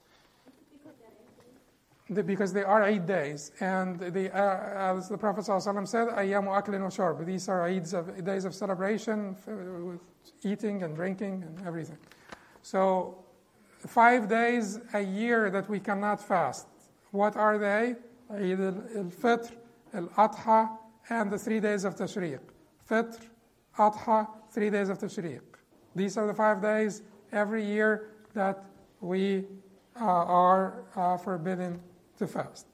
The, because they are Eid days, and they are, as the Prophet ﷺ said, ayyamu aklin wa sharb. These are Eids of, days of celebration, with eating and drinking and everything. So, five days a year that we cannot fast. What are they? Eid al-Fitr, al-Adha, and the three days of Tashriq. Fitr, Adha, three days of Tashriq. These are the five days every year that we uh, are uh, forbidden to fast.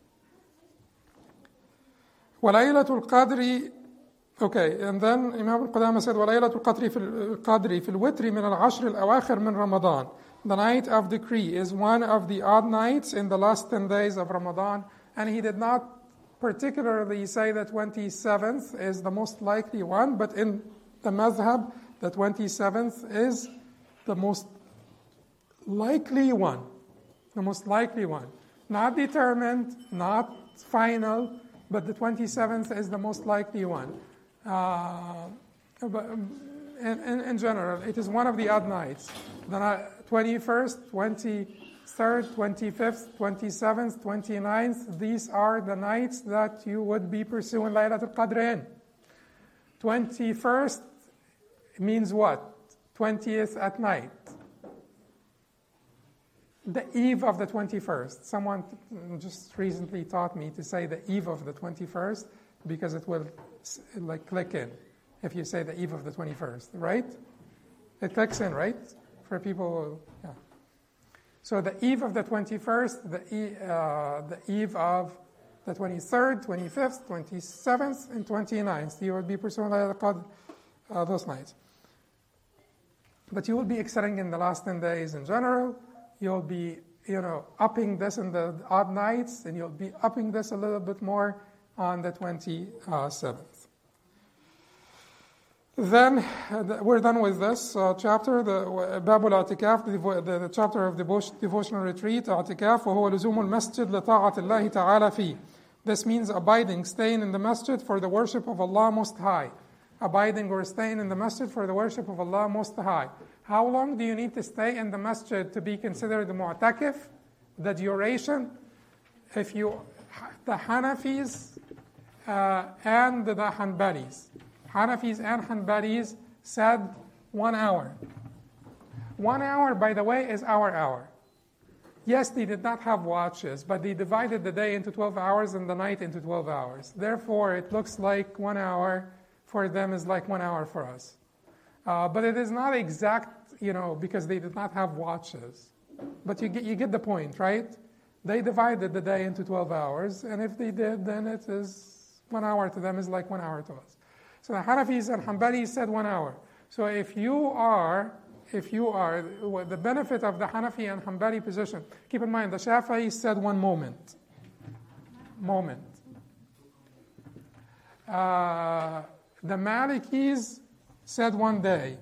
وَلَيْلَةُ الْقَدْرِ Okay, and then Imam al-Qudama said, وَلَيْلَةُ الْقَدْرِ فِي الْقَدْرِ فِي الْوِتْرِ مِنَ الْعَشْرِ الْأَوَاخِرِ مِنْ رَمَضَانِ. The night of decree is one of the odd nights in the last ten days of Ramadan, and he did not particularly say the twenty-seventh is the most likely one, but in the madhab, the twenty-seventh is the most likely one. The most likely one. Not determined, not final, but the twenty-seventh is the most likely one. Uh, but in, in, in general, it is one of the odd nights. The twenty-first, twenty-third, twenty-fifth, twenty-seventh, twenty-ninth, these are the nights that you would be pursuing Laylatul Qadr in. twenty-first means what? twentieth at night. The eve of the twenty-first. Someone just recently taught me to say the eve of the twenty-first because it will like click in if you say the eve of the twenty-first, right? It clicks in, right? For people, yeah. So the eve of the twenty-first, the, e, uh, the eve of the twenty-third, twenty-fifth, twenty-seventh, and twenty-ninth. You will be pursuing Laylatul Qadr uh, those nights. But you will be excelling in the last ten days in general. You'll be, you know, upping this in the odd nights, and you'll be upping this a little bit more on the twenty-seventh. Then uh, we're done with this uh, chapter, the Bab al-I'tikaf, the, the, the chapter of devotion, devotional retreat, I'tikaf, وهو لزوم المسجد لطاعة الله تعالى فيه. This means abiding, staying in the masjid for the worship of Allah Most High. Abiding or staying in the masjid for the worship of Allah Most High. How long do you need to stay in the masjid to be considered a mu'takif? The duration? If you, the Hanafis uh, and the Hanbalis. Hanafis and Hanbalis said one hour. One hour, by the way, is our hour. Yes, they did not have watches, but they divided the day into twelve hours and the night into twelve hours. Therefore, it looks like one hour for them is like one hour for us. Uh, but it is not exact, you know, because they did not have watches. But you get, you get the point, right? They divided the day into twelve hours, and if they did, then it is one hour to them is like one hour to us. So the Hanafis and Hanbalis said one hour. So if you are, if you are, the benefit of the Hanafi and Hanbali position, keep in mind, the Shafi'is said one moment. Moment. Uh, the Malikis said one day.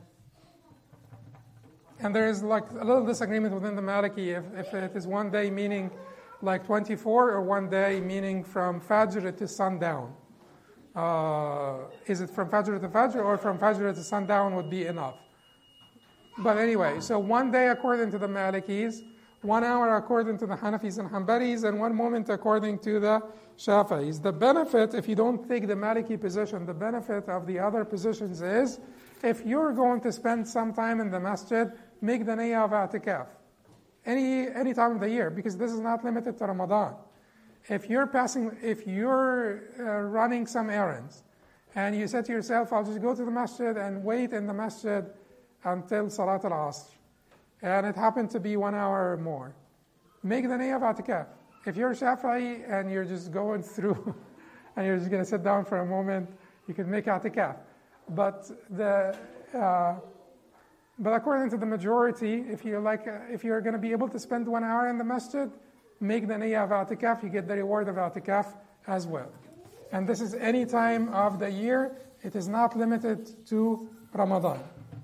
And there is like a little disagreement within the Maliki if, if it is one day meaning like twenty-four or one day meaning from Fajr to sundown. Uh, is it from Fajr to Fajr or from Fajr to sundown would be enough. But anyway, so one day according to the Malikis, one hour according to the Hanafis and Hanbalis, and one moment according to the Shafi'is. The benefit, if you don't take the Maliki position, the benefit of the other positions is, if you're going to spend some time in the masjid, make the niyyah of i'tikaf. Any, any time of the year, because this is not limited to Ramadan. If you're passing, if you're uh, running some errands, and you said to yourself, I'll just go to the masjid and wait in the masjid until Salat al-Asr, and it happened to be one hour or more, make the niyyah of i'tikaf. If you're Shafi'i and you're just going through, and you're just going to sit down for a moment, you can make i'tikaf. But the uh, but according to the majority, if you're like uh, if you're going to be able to spend one hour in the masjid, make the niyyah of i'tikaf, you get the reward of i'tikaf as well. And this is any time of the year. It is not limited to Ramadan.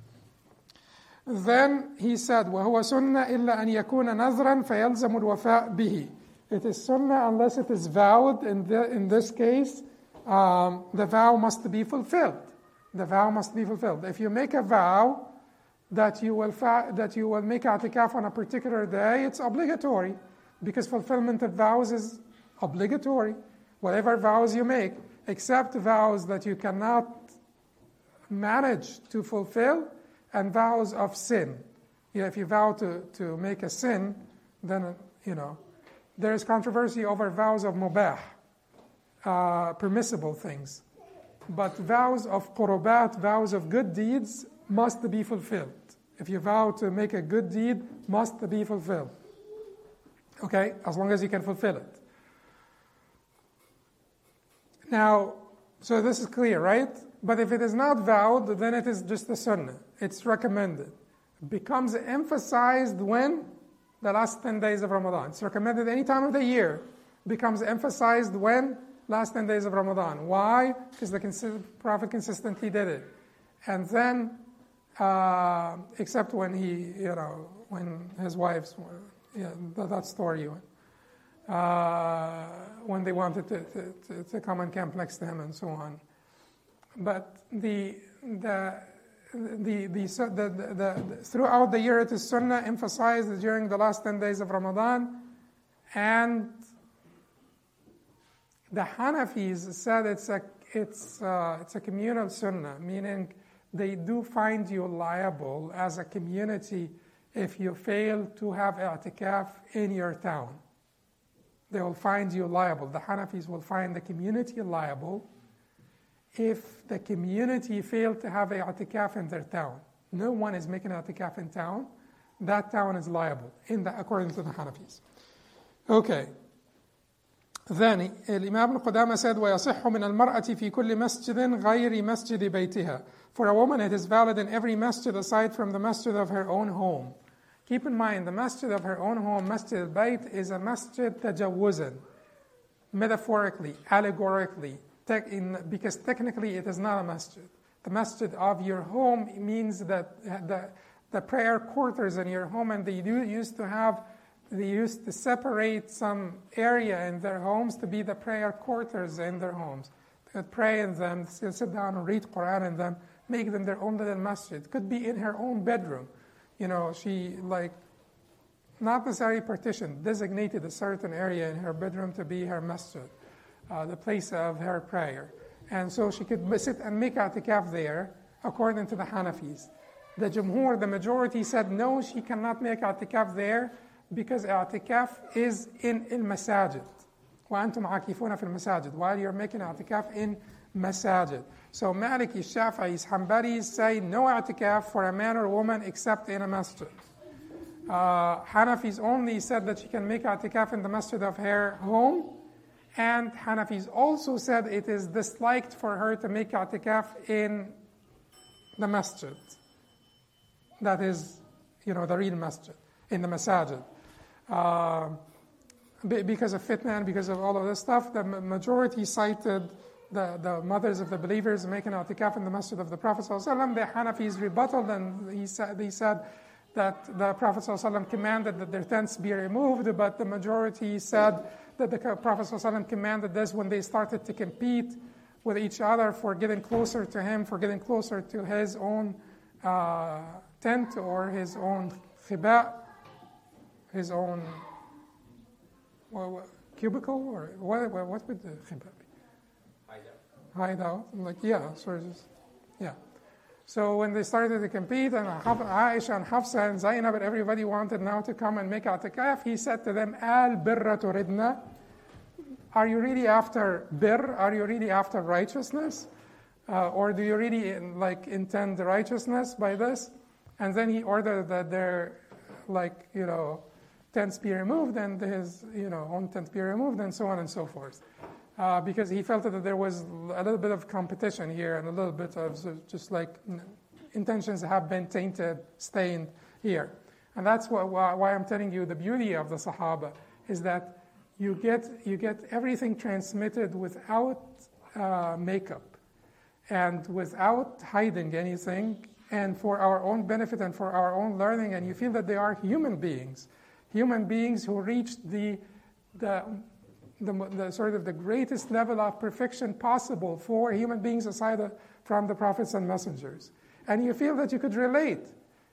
Then he said, وَهُوَ سُنَّةٌ إِلَّا أَنْ يَكُونَ نَذْرًا فَيَلْزَمُ الْوَفَاءُ بِهِ. It is sunnah unless it is vowed. In, the, in this case, um, the vow must be fulfilled. The vow must be fulfilled. If you make a vow that you will fa- that you will make i'tikaf on a particular day, it's obligatory, because fulfillment of vows is obligatory. Whatever vows you make, except vows that you cannot manage to fulfill, and vows of sin. You know, if you vow to, to make a sin, then, you know, there is controversy over vows of mubah, uh, permissible things. But vows of qurubat, vows of good deeds, must be fulfilled. If you vow to make a good deed, must be fulfilled. Okay, as long as you can fulfill it. Now, so this is clear, right? But if it is not vowed, then it is just a sunnah. It's recommended. It becomes emphasized when? The last ten days of Ramadan. It's recommended any time of the year. It becomes emphasized when? Last ten days of Ramadan. Why? Because the consi- Prophet consistently did it. And then, uh, except when he, you know, when his wives, yeah, that, that story you went. Uh, when they wanted to, to, to, to come and camp next to him and so on. But the the the the, the, the, the, the throughout the year it is sunnah emphasized during the last ten days of Ramadan, and the Hanafis said it's a it's uh, it's a communal sunnah, meaning they do find you liable as a community if you fail to have i'tikaf in your town. They will find you liable. The Hanafis will find the community liable if the community failed to have i'tikaf in their town. No one is making i'tikaf in town. That town is liable, in the, according to the Hanafis. Okay. Then, Imam al-Qudama said, وَيَصِحُّ مِنَ الْمَرْأَةِ فِي كُلِّ مَسْجِدٍ غَيْرِ مَسْجِدِ بَيْتِهَا. For a woman, it is valid in every masjid aside from the masjid of her own home. Keep in mind, the masjid of her own home, Masjid al-Bayt, is a masjid tajawuzan, metaphorically, allegorically, te- in, because technically it is not a masjid. The masjid of your home means that the, the prayer quarters in your home, and they do, used to have, they used to separate some area in their homes to be the prayer quarters in their homes. They would pray in them, they'll sit down and read Quran in them, make them their own little masjid. Could be in her own bedroom. You know, she, like, not necessarily partitioned, designated a certain area in her bedroom to be her masjid, uh, the place of her prayer. And so she could sit and make i'tikaf there, according to the Hanafis. The Jumhur, the majority, said no, she cannot make i'tikaf there because i'tikaf is in al-masajid. وَأَنْتُمْ عَاكِفُونَ فِي الْمَسَاجِدِ. While you're making i'tikaf in masajid. So Maliki, Shafi'is, Hanbalis say no i'tikaf for a man or woman except in a masjid. Uh, Hanafis only said that she can make i'tikaf in the masjid of her home, and Hanafis also said it is disliked for her to make i'tikaf in the masjid. That is, you know, the real masjid, in the masajid. Uh, because of fitna and because of all of this stuff, the majority cited The, the mothers of the believers making i'tikaf in the masjid of the Prophet ﷺ. The Hanafis rebutted, and he said, they said that the Prophet ﷺ commanded that their tents be removed, but the majority said that the Prophet ﷺ commanded this when they started to compete with each other for getting closer to him, for getting closer to his own uh, tent or his own khiba, his own well, cubicle, or what, what would the khiba be? Hideout, like, yeah, sort of, just, yeah. So when they started to compete, and Aisha and Hafsa and Zainab and everybody wanted now to come and make i'tikaf, he said to them, Al birra turidna. Are you really after birr? Are you really after righteousness? Uh, or do you really like intend righteousness by this? And then he ordered that their, like, you know, tents be removed and his, you know, own tent be removed and so on and so forth. Uh, because he felt that there was a little bit of competition here and a little bit of just like intentions have been tainted, stained here. And that's what, why I'm telling you the beauty of the Sahaba is that you get, you get everything transmitted without uh, makeup and without hiding anything, and for our own benefit and for our own learning, and you feel that they are human beings, human beings who reached the, the The, the sort of the greatest level of perfection possible for human beings aside from the prophets and messengers. And you feel that you could relate.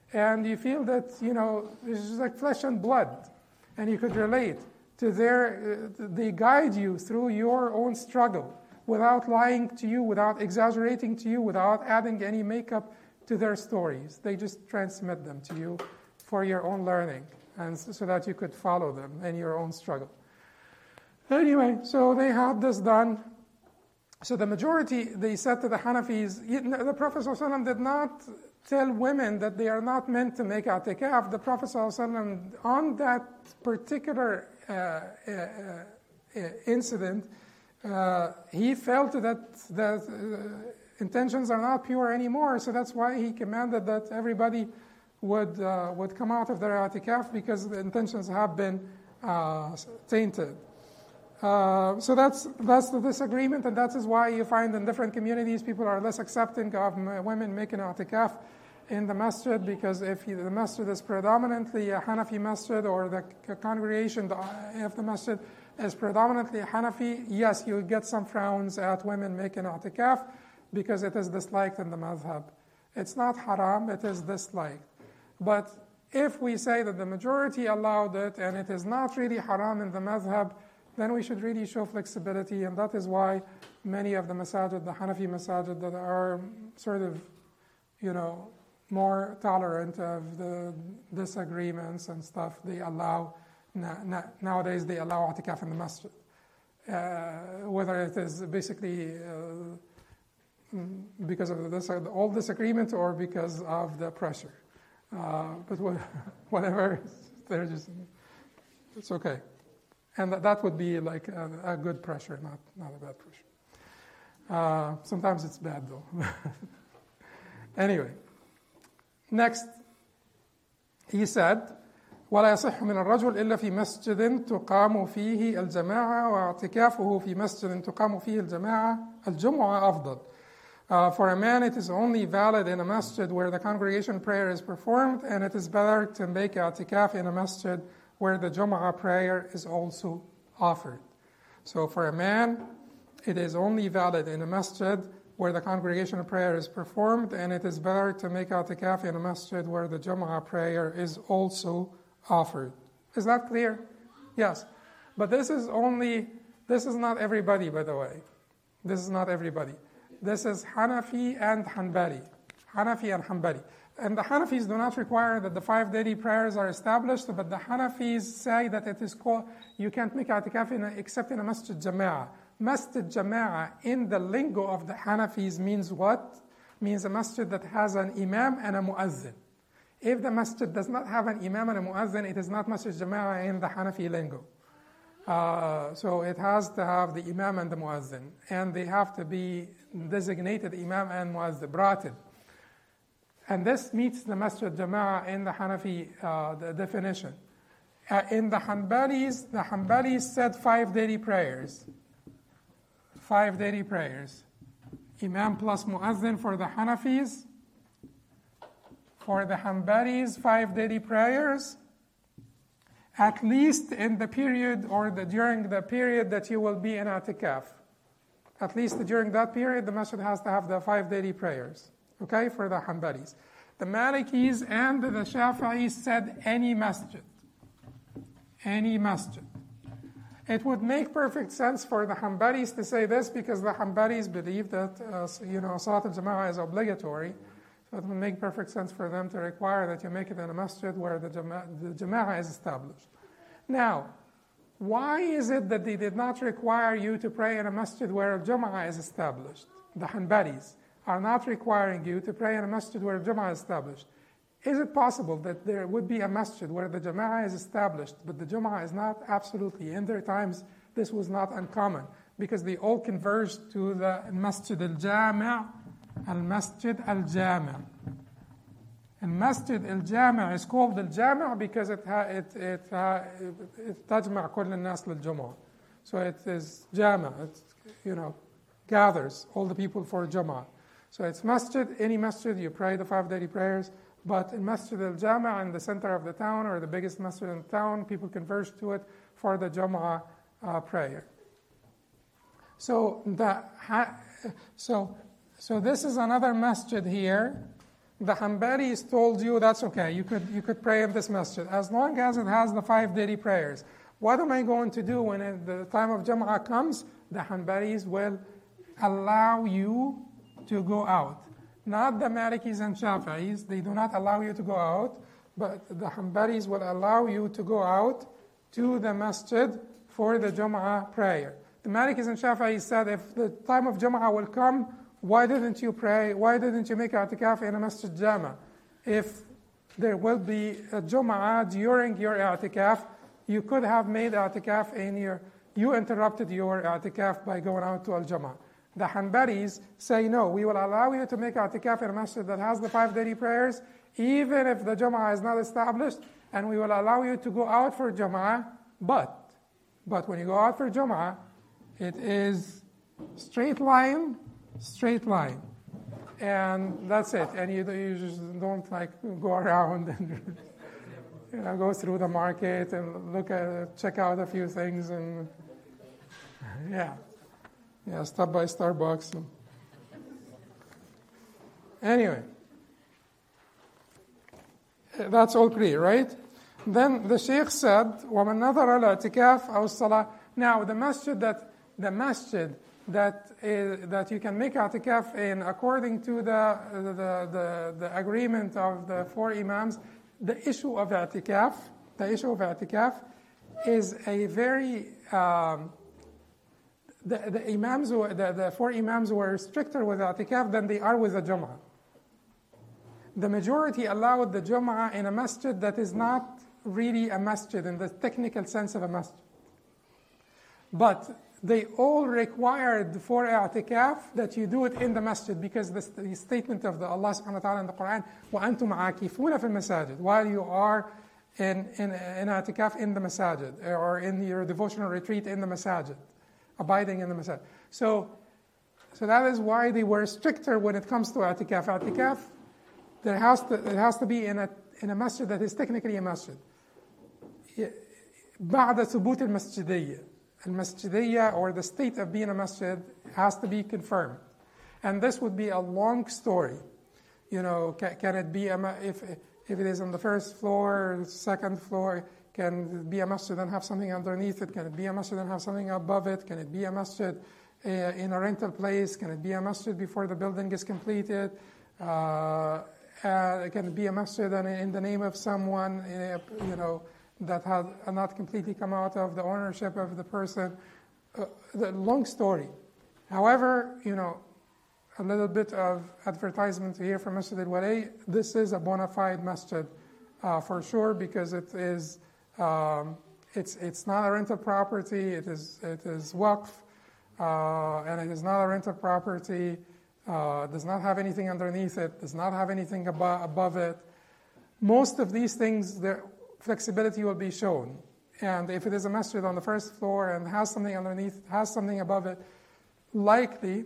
and you feel that, you know, this is like flesh and blood, and you could relate to their, uh, they guide you through your own struggle without lying to you, without exaggerating to you, without adding any makeup to their stories. They just transmit them to you for your own learning, and so that you could follow them in your own struggle. Anyway, so they had this done. So the majority, they said to the Hanafis, the Prophet ﷺ did not tell women that they are not meant to make i'tikaf. The Prophet ﷺ, on that particular uh, uh, uh, incident, uh, he felt that the uh, intentions are not pure anymore, so that's why he commanded that everybody would uh, would come out of their i'tikaf, because the intentions have been uh, tainted. Uh, so that's that's the disagreement, and that is why you find in different communities people are less accepting of m- women making i'tikaf in the masjid, because if he, the masjid is predominantly a Hanafi masjid, or the c- congregation, the, if the masjid is predominantly Hanafi, yes, you get some frowns at women making i'tikaf, because it is disliked in the madhab. It's not haram, it is disliked. But if we say that the majority allowed it, and it is not really haram in the madhab, then we should really show flexibility, and that is why many of the masajid, the Hanafi masajid that are sort of, you know, more tolerant of the disagreements and stuff, they allow, na- na- nowadays they allow i'tikaf in the masjid. Uh, whether it is basically uh, because of this, all disagreement, or because of the pressure. Uh, but whatever, they're just, it's okay. And that would be like a, a good pressure, not, not a bad pressure. Uh, sometimes it's bad though. Anyway, next, he said, ولا يصح من الرجل إلا في مسجد تقام فيه الجماعة واعتكافه في مسجد تقام فيه الجماعة الجمعة أفضل. Uh, for a man, it is only valid in a masjid where the congregation prayer is performed, and it is better to make i'tikaf in a masjid where the Jum'ah prayer is also offered. So for a man, it is only valid in a masjid where the congregational prayer is performed, and it is better to make i'tikaf in a masjid where the Jum'ah prayer is also offered. Is that clear? Yes. But this is only, this is not everybody, by the way. This is not everybody. This is Hanafi and Hanbali. Hanafi and Hanbali. And the Hanafis do not require that the five daily prayers are established, but the Hanafis say that it is called, you can't make i'tikaf in a, except in a masjid jama'ah. Masjid jama'ah in the lingo of the Hanafis means what? Means a masjid that has an imam and a muazzin. If the masjid does not have an imam and a muazzin, it is not masjid jama'ah in the Hanafi lingo. Uh, so it has to have the imam and the muazzin, and they have to be designated imam and muazzin, bratib. And this meets the masjid jama'ah in the Hanafi uh, the definition. Uh, in the Hanbalis, the Hanbalis said five daily prayers. Five daily prayers. Imam plus muazzin for the Hanafis. For the Hanbalis, five daily prayers. At least in the period or the, during the period that you will be in i'tikaf. At least during that period, the masjid has to have the five daily prayers. Okay, for the Hanbalis. The Malikis and the Shafi'is said any masjid. Any masjid. It would make perfect sense for the Hanbalis to say this, because the Hanbalis believe that uh, you know, Salat al-Jama'ah is obligatory. So it would make perfect sense for them to require that you make it in a masjid where the Jama'ah, the Jama'ah is established. Now, why is it that they did not require you to pray in a masjid where a Jama'ah is established? The Hanbalis are not requiring you to pray in a masjid where a Jama'ah is established. Is it possible that there would be a masjid where the Jama'ah is established, but the Jama'ah is not? Absolutely. In their times, this was not uncommon, because they all converged to the Masjid al-Jami', al-Masjid al-Jami'. And Masjid al-Jami' is called al-Jami' because it ha, it it ha, it tajma' kull al-nas lil-Jumu'ah. So it is Jami', it, you know, gathers all the people for Jumu'ah. So it's masjid, any masjid, you pray the five daily prayers, but in Masjid al-Jami' in the center of the town, or the biggest masjid in the town, people converge to it for the Jumu'ah uh, prayer. So the ha, so so this is another masjid here. The Hanbalis told you that's okay. You could you could pray in this masjid as long as it has the five daily prayers. What am I going to do when it, the time of Jum'ah comes? The Hanbalis will allow you to go out. Not the Malikis and Shafi'is. They do not allow you to go out, but the Hanbalis will allow you to go out to the masjid for the Jum'ah prayer. The Malikis and Shafi'is said, if the time of Jum'ah will come, why didn't you pray? Why didn't you make i'tikaf in a masjid jama? If there will be a Jum'ah during your i'tikaf, you could have made i'tikaf in your, you interrupted your i'tikaf by going out to al-Jum'ah. The Hanbalis say, no, we will allow you to make i'tikaf in a masjid that has the five daily prayers, even if the Jum'ah is not established, and we will allow you to go out for Jum'ah, but, but when you go out for Jum'ah, it is straight line, straight line. And that's it. And you, you just don't like go around and you know, go through the market and look at, check out a few things and yeah. Yeah, stop by Starbucks. Anyway, that's all clear, right? Then the Sheikh said, وَمَنْ نَظَرَ الْاعْتِكَافِ أَوْ الصَّلَاةِ. Now, the masjid that the masjid that is, that you can make i'tikaf in, according to the, the the the agreement of the four imams, the issue of i'tikaf, the issue of i'tikaf, is a very um, The, the imams, the, the four imams were stricter with i'tikaf than they are with the Jum'ah. The majority allowed the Jum'ah in a masjid that is not really a masjid in the technical sense of a masjid. But they all required for i'tikaf that you do it in the masjid, because the, the statement of the Allah subhanahu wa ta'ala in the Quran, وَأَنْتُمْ عَاكِفُونَ فِي الْمَسَاجِدِ, while you are in, in, in i'tikaf in the masajid, or in your devotional retreat in the masajid, abiding in the masjid. So, so that is why they were stricter when it comes to i'tikaf. I'tikaf, there has to, it has to be in a in a masjid that is technically a masjid. بعد ثبوت المسجدية, المسجدية, or the state of being a masjid, has to be confirmed. And this would be a long story. You know, can, can it be a, if if it is on the first floor, second floor? Can it be a masjid and have something underneath it? Can it be a masjid and have something above it? Can it be a masjid uh, in a rental place? Can it be a masjid before the building is completed? Uh, uh, can it be a masjid and in the name of someone, uh, you know, that had not completely come out of the ownership of the person? Uh, the long story. However, you know, a little bit of advertisement here from Masjid al-Wali. This is a bona fide masjid uh, for sure, because it is. Um, it's it's not a rental property. It is it is waqf, uh, and it is not a rental property. Uh, does not have anything underneath it. Does not have anything abo- above it. Most of these things, the flexibility will be shown. And if it is a masjid on the first floor and has something underneath, has something above it, likely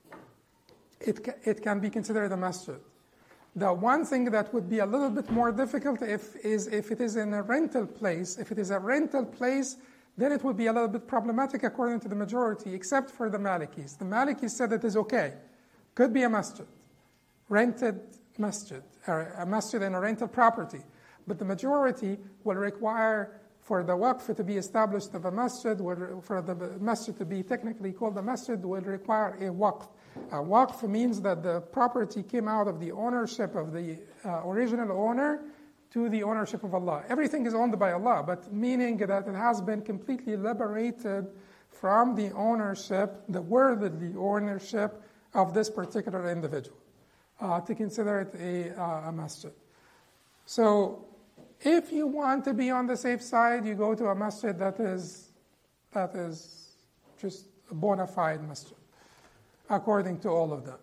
it ca- it can be considered a masjid. The one thing that would be a little bit more difficult if is if it is in a rental place. If it is a rental place, then it would be a little bit problematic according to the majority, except for the Malikis. The Malikis said it is okay. Could be a masjid, rented masjid, or a masjid in a rental property. But the majority will require for the waqf to be established of a masjid, for the masjid to be technically called a masjid, will require a waqf. A waqf means that the property came out of the ownership of the uh, original owner to the ownership of Allah. Everything is owned by Allah, but meaning that it has been completely liberated from the ownership, the worldly ownership of this particular individual, uh, to consider it a, uh, a masjid. So, if you want to be on the safe side, you go to a masjid that is that is just a bona fide masjid, according to all of them.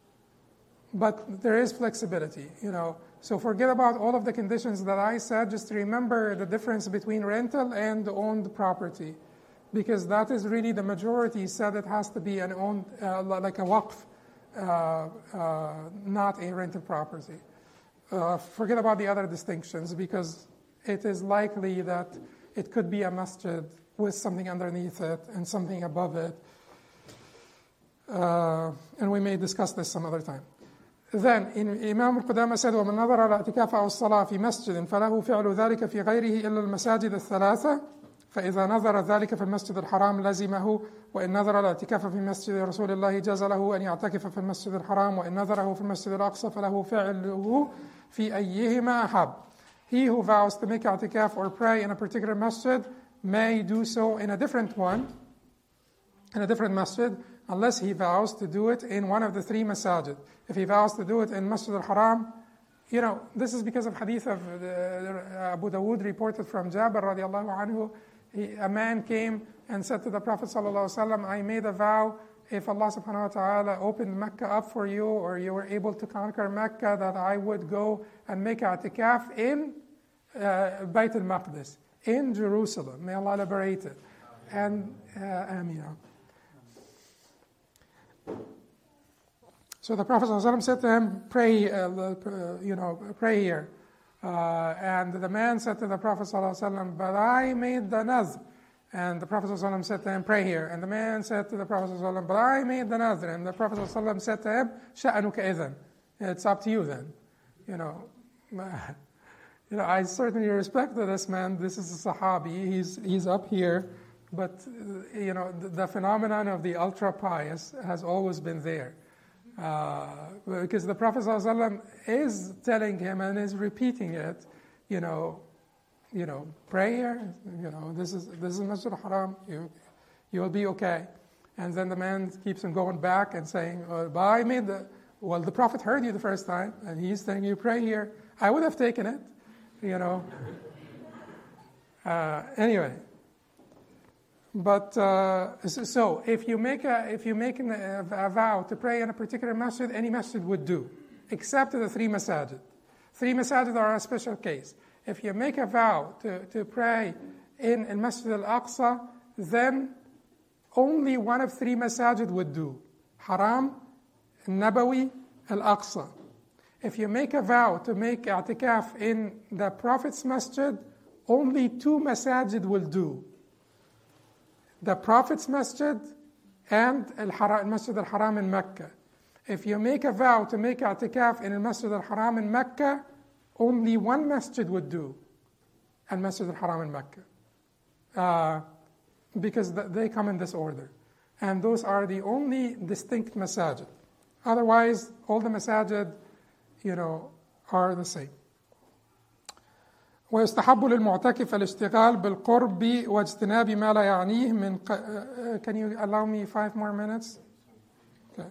But there is flexibility, you know. So forget about all of the conditions that I said. Just remember the difference between rental and owned property, because that is really the majority said it has to be an owned, uh, like a waqf, uh, uh, not a rental property. Uh, forget about the other distinctions, because it is likely that it could be a masjid with something underneath it and something above it. Uh, and we may discuss this some other time. then Imam al-Qudama said, وَمَنْ نَظَرَ الاعتكاف أو الصلاة في مسجد فله فعل ذلك في غيره إلا المساجد الثلاثة فإذا نظر ذلك في المسجد الحرام لزمه وإن نظر الاعتكاف في مسجد رسول الله جاز له أن يعتكف في المسجد الحرام وإن نظره في المسجد الأقصى فله فعله في أيهما أحب. He who vows to make i'tikaf or pray in a particular masjid may do so in a different one, in a different masjid, unless he vows to do it in one of the three masajid. If he vows to do it in Masjid al-Haram, you know, this is because of hadith of uh, Abu Dawood reported from Jabir radiallahu anhu. He, a man came and said to the Prophet sallallahu alaihi wasallam, I made a vow, if Allah subhanahu wa ta'ala opened Mecca up for you, or you were able to conquer Mecca, that I would go and make i'tikaf in uh, Bayt al-Maqdis, in Jerusalem. May Allah liberate it. And, uh, Ameen. So the Prophet ﷺ said to him, pray, uh, you know, pray here. Uh, and the man said to the Prophet ﷺ, but I made the nazr. And the Prophet ﷺ said to him, pray here. And the man said to the Prophet ﷺ, but I made the nazr. And the Prophet ﷺ said to him, sha'anuka idhan. It's up to you then. You know, you know, I certainly respect this man. This is a Sahabi. He's, he's up here. But, uh, you know, the, the phenomenon of the ultra-pious has always been there. Uh, because the Prophet ﷺ is telling him and is repeating it, you know, you know, prayer, you know, this is this is Masjid al-Haram, you, you will be okay. And then the man keeps on going back and saying, oh, but I made the, well, the Prophet heard you the first time, and he's telling you pray here. I would have taken it, you know. Uh, anyway. But uh, so if you make a if you make an, a, a vow to pray in a particular masjid, any masjid would do, except the three masajid. Three masajid are a special case. If you make a vow to, to pray in, in Masjid al-Aqsa, then only one of three masajid would do: Haram, Nabawi, Al-Aqsa. If you make a vow to make i'tikaf in the Prophet's masjid, only two masajid will do: the Prophet's Masjid and Al-Masjid al-Haram in Mecca. If you make a vow to make i'tikaf in Al-Masjid al-Haram in Mecca, only one masjid would do, Al-Masjid al-Haram in Mecca. Uh, because th- they come in this order. And those are the only distinct masajid. Otherwise, all the masajid, you know, are the same. ويستحب للمعتكف الاشتغال بالقرب واجتناب ما لا يعنيه من ق... uh, Can you allow me five more minutes? Okay.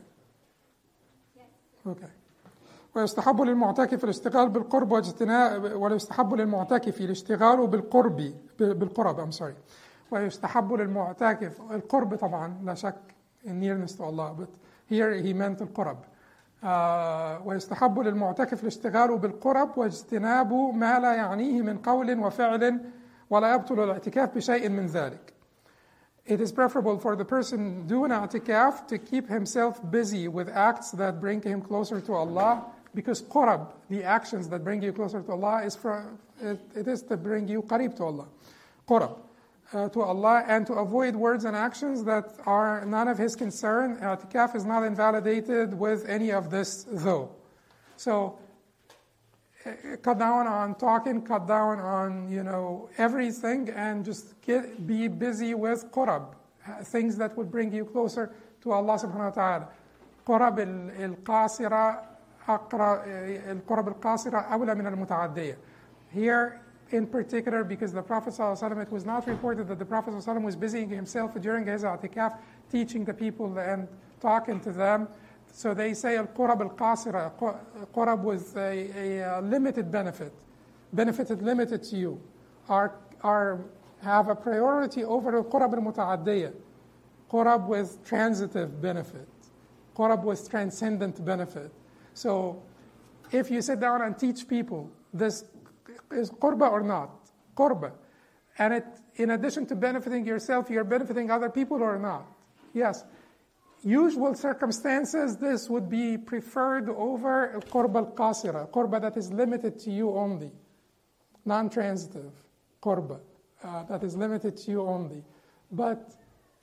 Okay. ويستحب للمعتكف الاشتغال بالقرب واجتناب ويستحب للمعتكف الاشتغال بالقرب بالقرب I'm sorry. ويستحب للمعتكف القرب طبعا لا شك nearness to Allah, but here he meant القرب. آه ويستحب للمعتكف الاشتغال بالقرب واجتناب ما لا يعنيه من قول وفعل ولا يبطل الاعتكاف بشيء من ذلك. It is preferable for the person doing i'tikaf to keep himself busy with acts that bring him closer to Allah, because qurab, the actions that bring you closer to Allah, is for, it, it is to bring you qarib to Allah. Qurab. Uh, to Allah, and to avoid words and actions that are none of his concern. I'tikaf is not invalidated with any of this though. So uh, cut down on talking, cut down on, you know, everything, and just get, be busy with qurab, uh, things that would bring you closer to Allah subhanahu wa ta'ala. قرب القاصرة أقرب القرب القاصرة أولى من المتعدية. Here in particular, because the Prophet ﷺ, it was not reported that the Prophet ﷺ was busying himself during his i'tikaf, teaching the people and talking to them. So they say al-qurab al-qasira, qurab with a, a limited benefit, benefited limited to you, are, are, have a priority over al-qurab al-muta'addiyah, qurab with transitive benefit, qurab with transcendent benefit. So if you sit down and teach people this is qurba or not, qurba, and it, in addition to benefiting yourself, you're benefiting other people or not. Yes, usual circumstances, this would be preferred over qurba al-qasira, qurba that is limited to you only, non-transitive qurba, uh, that is limited to you only. But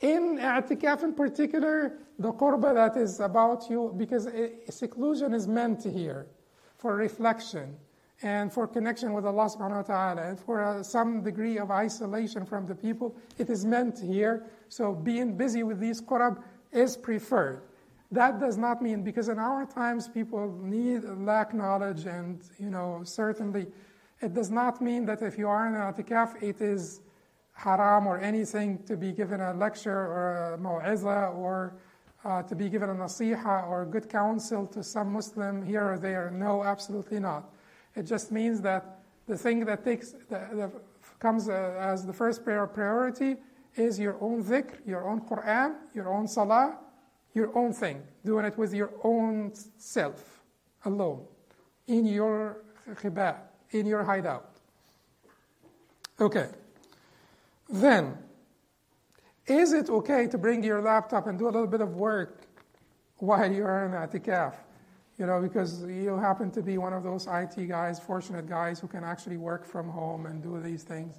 In i'tikaf in particular, the qurba that is about you, because seclusion is meant here for reflection and for connection with Allah subhanahu wa ta'ala and for uh, some degree of isolation from the people. It is meant here. So being busy with these qurab is preferred. That does not mean, because in our times people need, lack knowledge, and you know, certainly it does not mean that if you are in an i'tikaf, it is haram or anything to be given a lecture or a maw'izah or uh, to be given a nasiha or good counsel to some Muslim here or there. No, absolutely not. It just means that the thing that takes that, that comes uh, as the first priority is your own dhikr, your own Quran, your own salah, your own thing, doing it with your own self, alone, in your khibah, in your hideout. Okay. Then, is it okay to bring your laptop and do a little bit of work while you're in i'tikaf? You know, because you happen to be one of those I T guys, fortunate guys who can actually work from home and do these things.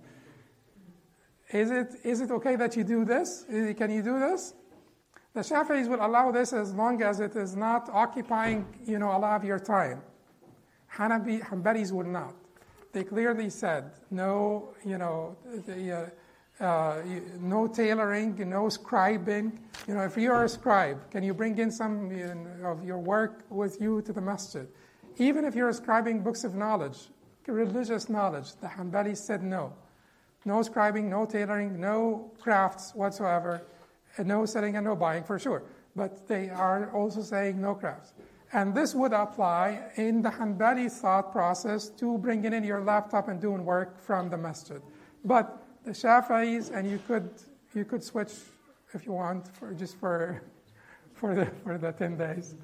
Is it is it okay that you do this? Can you do this? The Shafi'is will allow this as long as it is not occupying, you know, a lot of your time. Hanabi, Hanbalis would not. They clearly said no, you know, the, uh, uh, no tailoring, no scribing. You know, if you are a scribe, can you bring in some you know, of your work with you to the masjid? Even if you're scribing books of knowledge, religious knowledge, the Hanbalis said no. No scribing, no tailoring, no crafts whatsoever, and no selling and no buying for sure. But they are also saying no crafts. And this would apply in the Hanbali thought process to bringing in your laptop and doing work from the masjid. But the Shafi'is, and you could you could switch if you want for just for for the for the ten days,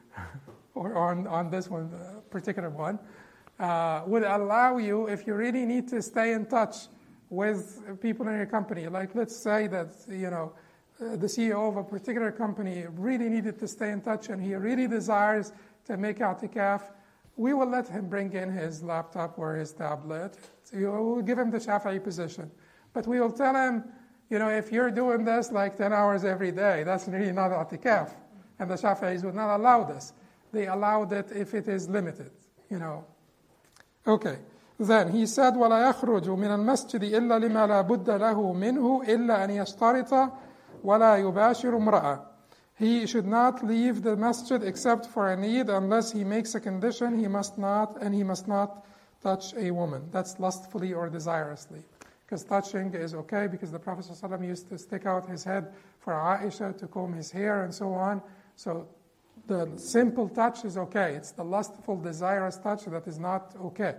or on on this one, the particular one, uh, would allow you, if you really need to stay in touch with people in your company. Like let's say that you know. The C E O of a particular company really needed to stay in touch and he really desires to make i'tikaf, we will let him bring in his laptop or his tablet. So we will give him the Shafi'i position. But we will tell him, you know, if you're doing this like ten hours every day, that's really not i'tikaf. And the Shafi'is would not allow this. They allowed it if it is limited, you know. Okay. Then he said, وَلَا يَخْرُجُ مِنَ الْمَسْجِدِ إِلَّا لِمَا لَا بُدَّ لَهُ مِنْهُ إِلَّا أَنْ يَشْتَرِطَ وَلَا يُبَاشِرُ امْرَأَةً. He should not leave the masjid except for a need unless he makes a condition he must not, and he must not touch a woman. That's lustfully or desirously. Because touching is okay, because the Prophet ﷺ used to stick out his head for Aisha to comb his hair and so on. So the simple touch is okay. It's the lustful, desirous touch that is not okay.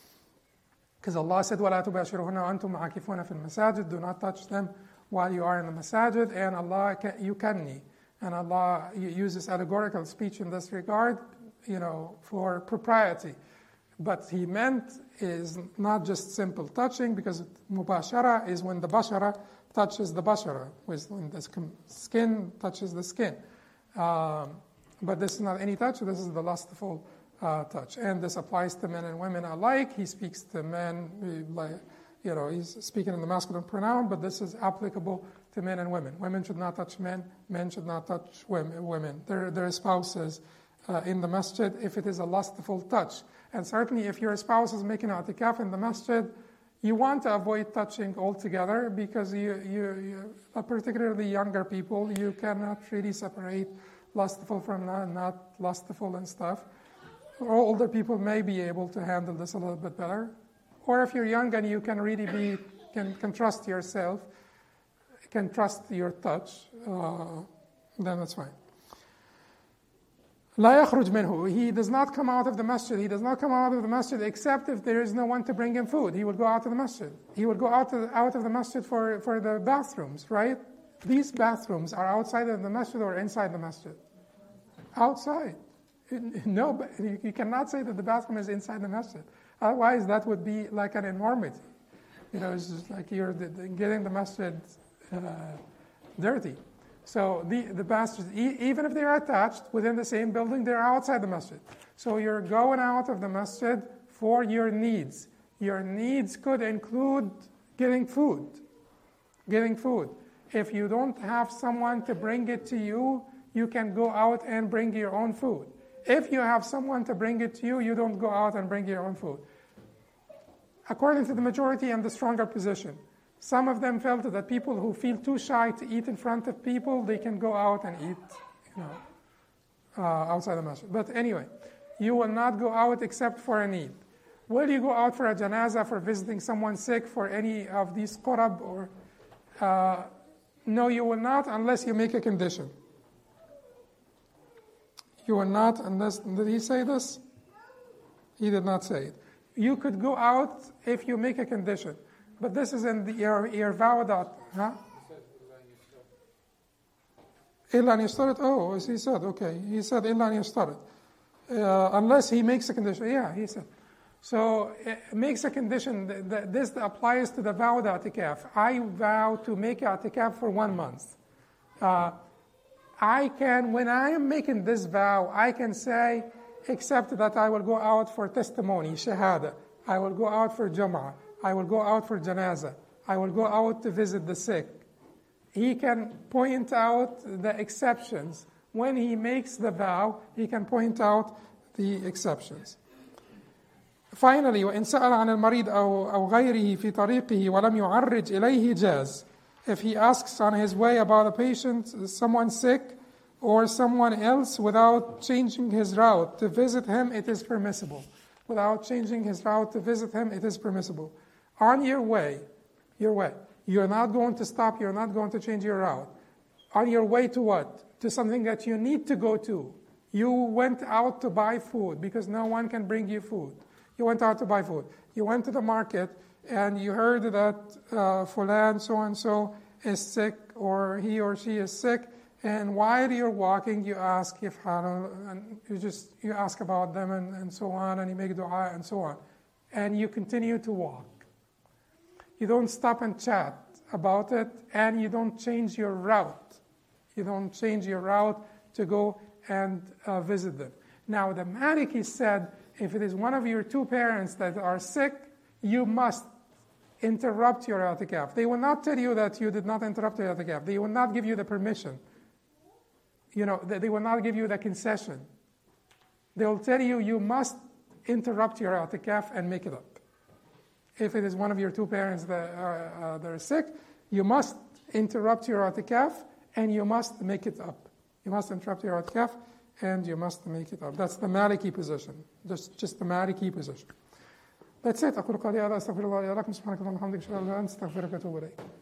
Because Allah said, وَلَا تُبَاشِرُهُنَّ وَأَنْتُمْ عَاكِفُونَ فِي الْمَسَاجِدِ. Do not touch them while you are in the masajid, and Allah yukanni, and Allah uses allegorical speech in this regard, you know, for propriety. But He meant is not just simple touching, because mubashara is when the bashara touches the bashara, when the skin touches the skin. Um, but this is not any touch, this is the lustful uh, touch. And this applies to men and women alike. He speaks to men like, you know, he's speaking in the masculine pronoun, but this is applicable to men and women. Women should not touch men. Men should not touch women. women. Their, their spouses uh, in the masjid if it is a lustful touch. And certainly if your spouse is making i'tikaf in the masjid, you want to avoid touching altogether, because you, you, you particularly younger people, you cannot really separate lustful from not, not lustful and stuff. Or older people may be able to handle this a little bit better. Or if you're young and you can really be, can, can trust yourself, can trust your touch, uh, then that's fine. لا يخرج منه. He does not come out of the masjid. He does not come out of the masjid except if there is no one to bring him food. He will go out of the masjid. He will go out of, out of the masjid for, for the bathrooms, right? These bathrooms are outside of the masjid or inside the masjid? Outside. No, but you cannot say that the bathroom is inside the masjid. Otherwise, that would be like an enormity. You know, it's just like you're getting the masjid uh, dirty. So the, the masjid, even if they're attached within the same building, they're outside the masjid. So you're going out of the masjid for your needs. Your needs could include getting food. Getting food. If you don't have someone to bring it to you, you can go out and bring your own food. If you have someone to bring it to you, you don't go out and bring your own food. According to the majority and the stronger position, some of them felt that people who feel too shy to eat in front of people, they can go out and eat, you know, uh, outside the masjid. But anyway, you will not go out except for a need. Will you go out for a janazah, for visiting someone sick, for any of these qurab? Or uh, no, you will not unless you make a condition. You will not unless, did he say this? He did not say it. You could go out if you make a condition. But this is in the, your, your vow that, huh? إِلَّا أَنْ يَشْتَرِطْ. Oh, he said, okay. He said, إِلَّا أَنْ يَشْتَرِطْ. Uh, unless he makes a condition. Yeah, he said. So it makes a condition. That this applies to the vow i'tikaf. I vow to make i'tikaf for one month. Uh, I can, when I am making this vow, I can say, except that I will go out for testimony, shahada. I will go out for Jum'ah. I will go out for janazah. I will go out to visit the sick. He can point out the exceptions. When he makes the vow, he can point out the exceptions. Finally, وإن سأل عن المريض أو أو غيره في طريقه ولم يعرج إليه جاز. If he asks on his way about a patient, someone sick, or someone else without changing his route to visit him, it is permissible. Without changing his route to visit him, it is permissible. On your way, your way, you're not going to stop, you're not going to change your route. On your way to what? To something that you need to go to. You went out to buy food because no one can bring you food. You went out to buy food. You went to the market and you heard that uh, fulan so-and-so is sick, or he or she is sick, and while you're walking, you ask if and you just you ask about them and, and so on, and you make dua and so on. And you continue to walk. You don't stop and chat about it, and you don't change your route. You don't change your route to go and uh, visit them. Now, the Maliki said, if it is one of your two parents that are sick, you must interrupt your i'tikaf. They will not tell you that you did not interrupt your i'tikaf. They will not give you the permission. You know, they will not give you the concession. They will tell you you must interrupt your i'tikaf and make it up. If it is one of your two parents that are, uh, that are sick, you must interrupt your i'tikaf and you must make it up. You must interrupt your i'tikaf and you must make it up. That's the Maliki position. Just, just the Maliki position. That's it. أقول قولي هذا أستغفر الله لي ولكم سبحانك اللهم وبحمدك أشهد أن لا إله إلا أنت أستغفرك وأتوب إليك.